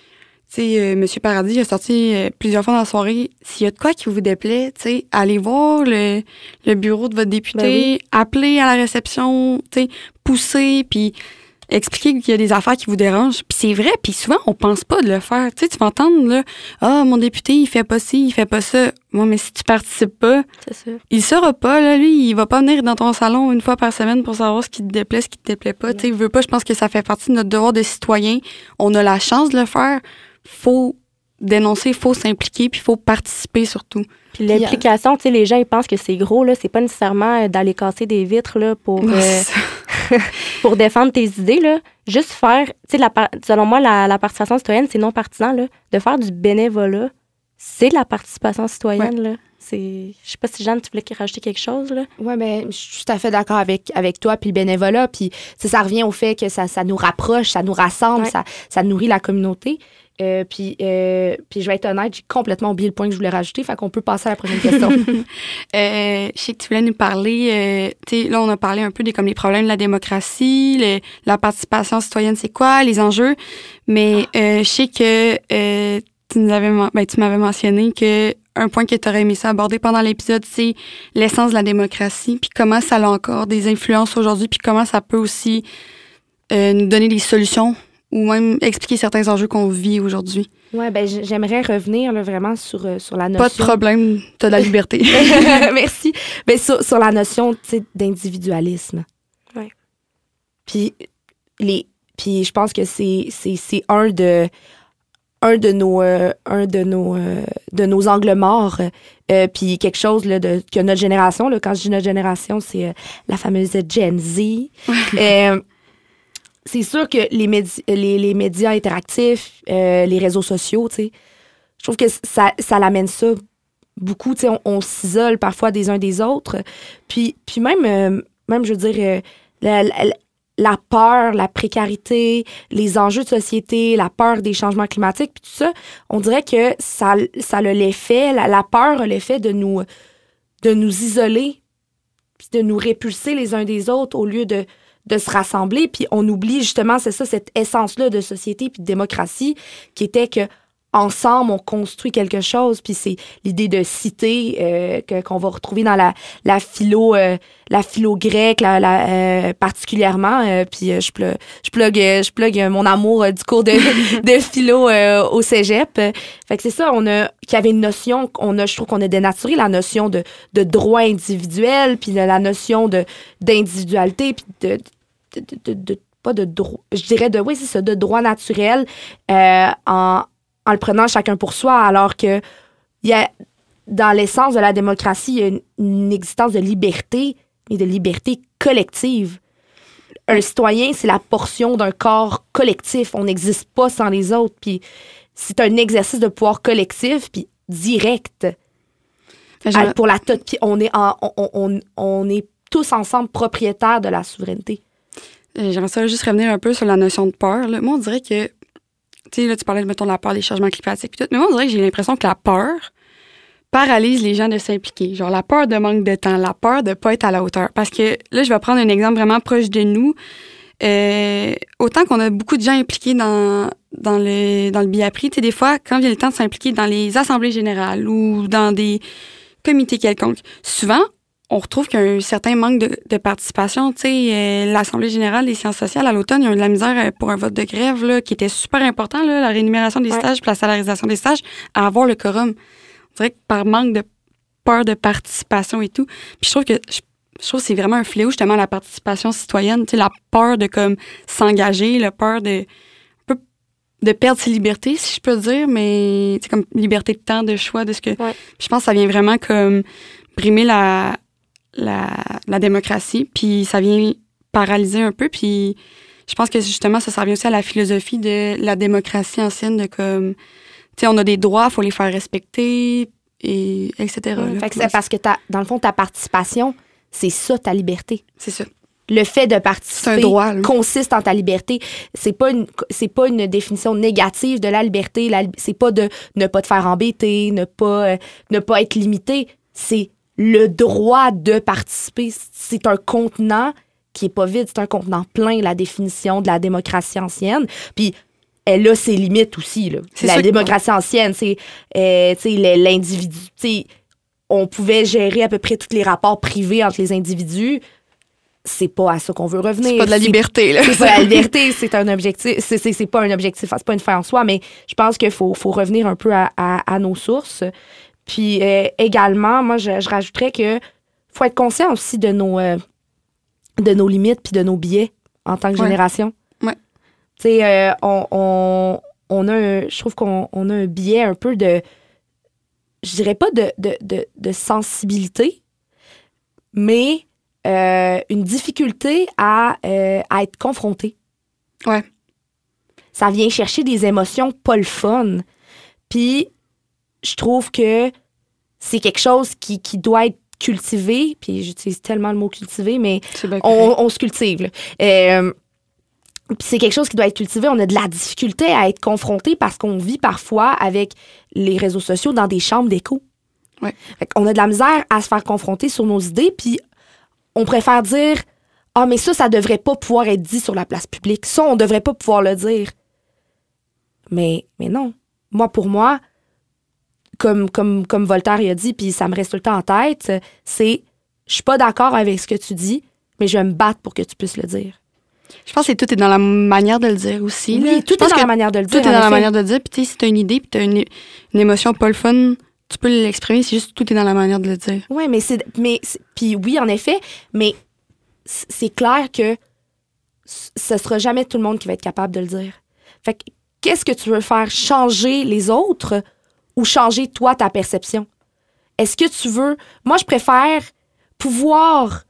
Tu sais, euh, M. Paradis a sorti euh, plusieurs fois dans la soirée. S'il y a de quoi qui vous déplaît, tu sais, allez voir le, le bureau de votre député, ben oui. appelez à la réception, tu sais, poussez, puis expliquer qu'il y a des affaires qui vous dérangent. Puis c'est vrai, puis souvent, on pense pas de le faire. Tu sais, tu vas entendre, là, « Ah, mon député, il fait pas ci, il fait pas ça. » Moi, mais si tu participes pas, c'est sûr. Il saura pas, là, lui, il va pas venir dans ton salon une fois par semaine pour savoir ce qui te déplaît, ce qui te déplaît pas. Ouais. Tu sais, il veut pas, je pense que ça fait partie de notre devoir de citoyen. On a la chance de le faire. Faut dénoncer, faut s'impliquer, puis faut participer surtout. Puis l'implication, tu sais, les gens, ils pensent que c'est gros, là. C'est pas nécessairement d'aller casser des vitres, là, pour, euh, pour défendre tes idées, là. Juste faire, tu sais, la, selon moi, la, la participation citoyenne, c'est non partisan, là. De faire du bénévolat, c'est de la participation citoyenne, ouais. là. C'est... Je sais pas si, Jeanne, tu voulais rajouter quelque chose, là? Oui, bien, je suis tout à fait d'accord avec, avec toi, puis le bénévolat, puis ça revient au fait que ça, ça nous rapproche, ça nous rassemble, ouais. ça, ça nourrit la communauté. Euh, puis, euh, puis je vais être honnête, j'ai complètement oublié le point que je voulais rajouter, fait qu'on peut passer à la prochaine question. euh, je sais que tu voulais nous parler, euh, tu sais, là, on a parlé un peu des comme les problèmes de la démocratie, les, la participation citoyenne, c'est quoi, les enjeux, mais euh, je sais que euh, tu nous avais, ben, tu m'avais mentionné que un point que tu aurais aimé ça aborder pendant l'épisode, c'est l'essence de la démocratie, puis comment ça a encore des influences aujourd'hui, puis comment ça peut aussi euh, nous donner des solutions ou même expliquer certains enjeux qu'on vit aujourd'hui. Oui, ben j'aimerais revenir là, vraiment sur, euh, sur la notion... Pas de problème, t'as de la liberté. Merci. Ben, sur, sur la notion d'individualisme. Oui. Puis, les, puis je pense que c'est, c'est, c'est un de... un de nos euh, un de nos euh, de nos angles morts euh, puis quelque chose là de que notre génération là, quand je dis notre génération, c'est euh, la fameuse Gen Z. euh, c'est sûr que les médias les, les médias interactifs, euh, les réseaux sociaux, tu sais, je trouve que ça ça l'amène ça beaucoup, tu sais, on, on s'isole parfois des uns des autres, puis puis même euh, même je veux dire euh, la, la, la peur, la précarité, les enjeux de société, la peur des changements climatiques, puis tout ça, on dirait que ça, ça a l'effet, la, la peur a l'effet de nous, de nous isoler, puis de nous répulser les uns des autres au lieu de, de se rassembler. Puis on oublie justement, c'est ça, cette essence-là de société puis de démocratie qui était que ensemble, on construit quelque chose, puis c'est l'idée de cité euh, que, qu'on va retrouver dans la, la philo euh, la philo grecque, la, la, euh, particulièrement. Euh, puis euh, je plug, je plug, je plug mon amour euh, du cours de, de philo euh, au cégep. Fait que c'est ça, on a qu'il y avait une notion, on a, je trouve qu'on a dénaturé la notion de, de droit individuel, puis la notion de d'individualité, puis de, de, de, de, de pas de droit, je dirais de oui c'est ça, de droit naturel euh, en en le prenant chacun pour soi, alors que il y a, dans l'essence de la démocratie, il y a une, une existence de liberté, mais de liberté collective. Un citoyen, c'est la portion d'un corps collectif. On n'existe pas sans les autres. Puis c'est un exercice de pouvoir collectif, puis direct. À, pour la toute, puis on est en, on, on, on est tous ensemble propriétaires de la souveraineté. J'aimerais ça juste revenir un peu sur la notion de peur. Là. Moi, on dirait que tu sais, là, tu parlais, mettons, de la peur des changements climatiques et tout. Mais moi, on dirait que j'ai l'impression que la peur paralyse les gens de s'impliquer. Genre, la peur de manque de temps, la peur de pas être à la hauteur. Parce que, là, je vais prendre un exemple vraiment proche de nous. Euh, autant qu'on a beaucoup de gens impliqués dans, dans le, dans le biapri, tu sais, des fois, quand vient le temps de s'impliquer dans les assemblées générales ou dans des comités quelconques, souvent, on retrouve qu'il y a un certain manque de, de participation. Tu sais, euh, l'Assemblée générale des sciences sociales, à l'automne, il y a eu de la misère pour un vote de grève là, qui était super important, là, la rémunération des ouais. stages puis la salarisation des stages, à avoir le quorum. On dirait que par manque de peur de participation et tout. Puis je trouve que je, je trouve que c'est vraiment un fléau, justement, la participation citoyenne. Tu sais, la peur de comme s'engager, la peur de de perdre ses libertés, si je peux dire, mais c'est comme liberté de temps, de choix, de ce que... Ouais. Je pense que ça vient vraiment comme brimer la... La, la démocratie, puis ça vient paralyser un peu, puis je pense que justement, ça, ça revient aussi à la philosophie de la démocratie ancienne, de comme, tu sais, on a des droits, il faut les faire respecter, et etc. Mmh, fait que c'est parce que, t'as, dans le fond, ta participation, c'est ça, ta liberté. C'est ça. Le fait de participer c'est un droit, consiste en ta liberté. C'est pas une, c'est pas une définition négative de la liberté. La, c'est pas de ne pas te faire embêter, ne pas, euh, ne pas être limité. C'est le droit de participer. C'est un contenant qui est pas vide, c'est un contenant plein, la définition de la démocratie ancienne. Puis elle a ses limites aussi, là. C'est la démocratie que... ancienne, c'est euh, l'individu. T'sais, on pouvait gérer à peu près tous les rapports privés entre les individus. C'est pas à ça qu'on veut revenir. C'est pas de la liberté, là. C'est pas la liberté, c'est un objectif. C'est, c'est, c'est pas un objectif, c'est pas une fin en soi, mais je pense qu'il faut, faut revenir un peu à, à, à nos sources. Puis euh, également, moi, je, je rajouterais que faut être conscient aussi de nos, euh, de nos limites puis de nos biais en tant que ouais. génération. Ouais. Tu sais, euh, on, on, on a un, je trouve qu'on on a un biais un peu de, je dirais pas de, de, de, de sensibilité, mais euh, une difficulté à, euh, à être confronté. Ouais. Ça vient chercher des émotions pas le fun. Puis je trouve que c'est quelque chose qui, qui doit être cultivé, puis j'utilise tellement le mot cultiver, mais on, on se cultive. Euh, puis c'est quelque chose qui doit être cultivé. On a de la difficulté à être confronté parce qu'on vit parfois avec les réseaux sociaux dans des chambres d'écho. Ouais. On a de la misère à se faire confronter sur nos idées, puis on préfère dire « Ah, mais ça, ça devrait pas pouvoir être dit sur la place publique. Ça, on devrait pas pouvoir le dire. » Mais, mais non. moi, pour moi, comme, comme, comme Voltaire y a dit, puis ça me reste tout le temps en tête, c'est « je suis pas d'accord avec ce que tu dis, mais je vais me battre pour que tu puisses le dire ». Je pense que tout est dans la manière de le dire aussi. Oui, là. tout est dans la manière de le dire. Tout est dans la manière de le dire. Puis, tu sais, si tu as une idée, puis tu as une, une émotion pas le fun, tu peux l'exprimer. C'est juste tout est dans la manière de le dire. Oui, mais c'est. Mais, puis oui, en effet, mais c'est clair que ce sera jamais tout le monde qui va être capable de le dire. Fait que, qu'est-ce que tu veux faire? Changer les autres ou changer, toi, ta perception? Est-ce que tu veux... Moi, je préfère pouvoir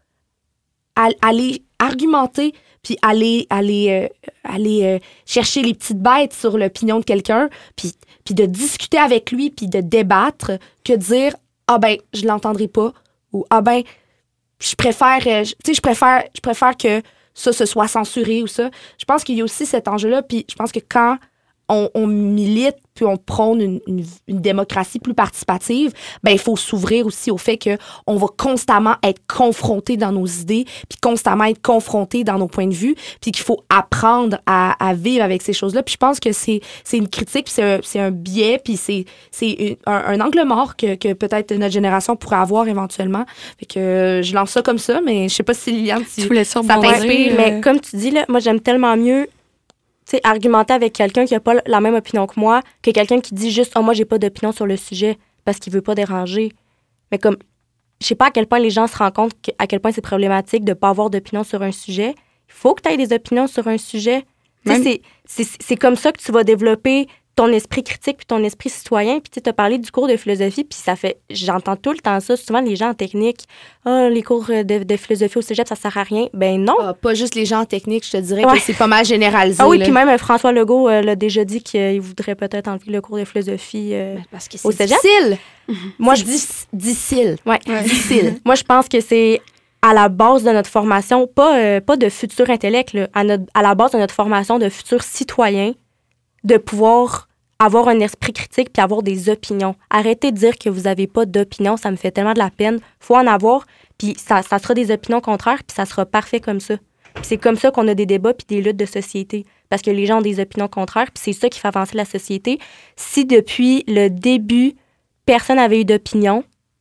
aller argumenter puis aller aller euh, aller euh, chercher les petites bêtes sur l'opinion de quelqu'un, puis puis de discuter avec lui, puis de débattre, que de dire ah ben je l'entendrai pas, ou ah ben je préfère euh, tu sais je préfère je préfère que ça se soit censuré ou ça. Je pense qu'il y a aussi cet enjeu-là, puis je pense que quand on, on milite puis on prône une, une, une démocratie plus participative, ben il faut s'ouvrir aussi au fait que on va constamment être confronté dans nos idées, puis constamment être confronté dans nos points de vue, puis qu'il faut apprendre à, à vivre avec ces choses-là. Puis je pense que c'est c'est une critique, puis c'est un, c'est un biais, puis c'est c'est un, un angle mort que, que peut-être notre génération pourrait avoir éventuellement. Fait que euh, je lance ça comme ça, mais je sais pas si Liliane, si tu voulais ça t'inspire. Euh... Mais comme tu dis là, moi j'aime tellement mieux tu sais, argumenter avec quelqu'un qui n'a pas la même opinion que moi que quelqu'un qui dit juste « Oh, moi, j'ai pas d'opinion sur le sujet parce qu'il veut pas déranger. » Mais comme, je sais pas à quel point les gens se rendent compte que, à quel point c'est problématique de pas avoir d'opinion sur un sujet. Il faut que tu aies des opinions sur un sujet. Tu sais, c'est, c'est, c'est comme ça que tu vas développer ton esprit critique puis ton esprit citoyen. Puis tu as parlé du cours de philosophie, puis ça fait... J'entends tout le temps ça. Souvent, les gens en technique, « Ah, oh, les cours de, de philosophie au cégep, ça sert à rien. » Ben non. Ah, pas juste les gens en technique, je te dirais ouais. que c'est pas mal généralisé. Ah oui, là. Puis même François Legault euh, l'a déjà dit qu'il voudrait peut-être enlever le cours de philosophie euh, Parce que au c'est cégep. difficile. Moi, c'est je dis- difficile. Ouais. ouais. difficile. Moi, je pense que c'est à la base de notre formation, pas, euh, pas de futur intellect, là, à, notre, à la base de notre formation de futur citoyen, de pouvoir avoir un esprit critique puis avoir des opinions. Arrêtez de dire que vous n'avez pas d'opinion, ça me fait tellement de la peine. Faut en avoir, puis ça, ça sera des opinions contraires, puis ça sera parfait comme ça. Puis c'est comme ça qu'on a des débats puis des luttes de société, parce que les gens ont des opinions contraires, puis c'est ça qui fait avancer la société. Si depuis le début, personne n'avait eu d'opinion,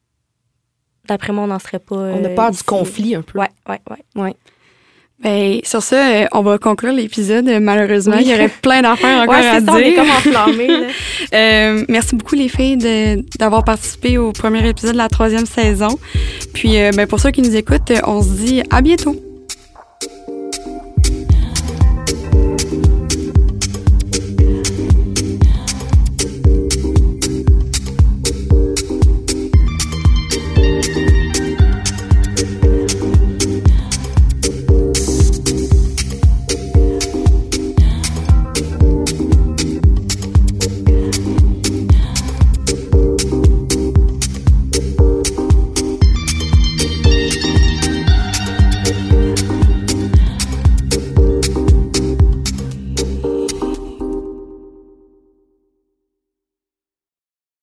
d'après moi, on n'en serait pas... Euh, on a peur ici. du conflit un peu. Ouais, ouais, ouais. ouais. Ben, sur ça, on va conclure l'épisode. Malheureusement, oui. Il y aurait plein d'affaires encore ouais, à ça, dire. On est comme enflammés, là. euh, merci beaucoup, les filles, de, d'avoir participé au premier épisode de la troisième saison. Puis, euh, ben, pour ceux qui nous écoutent, on se dit à bientôt.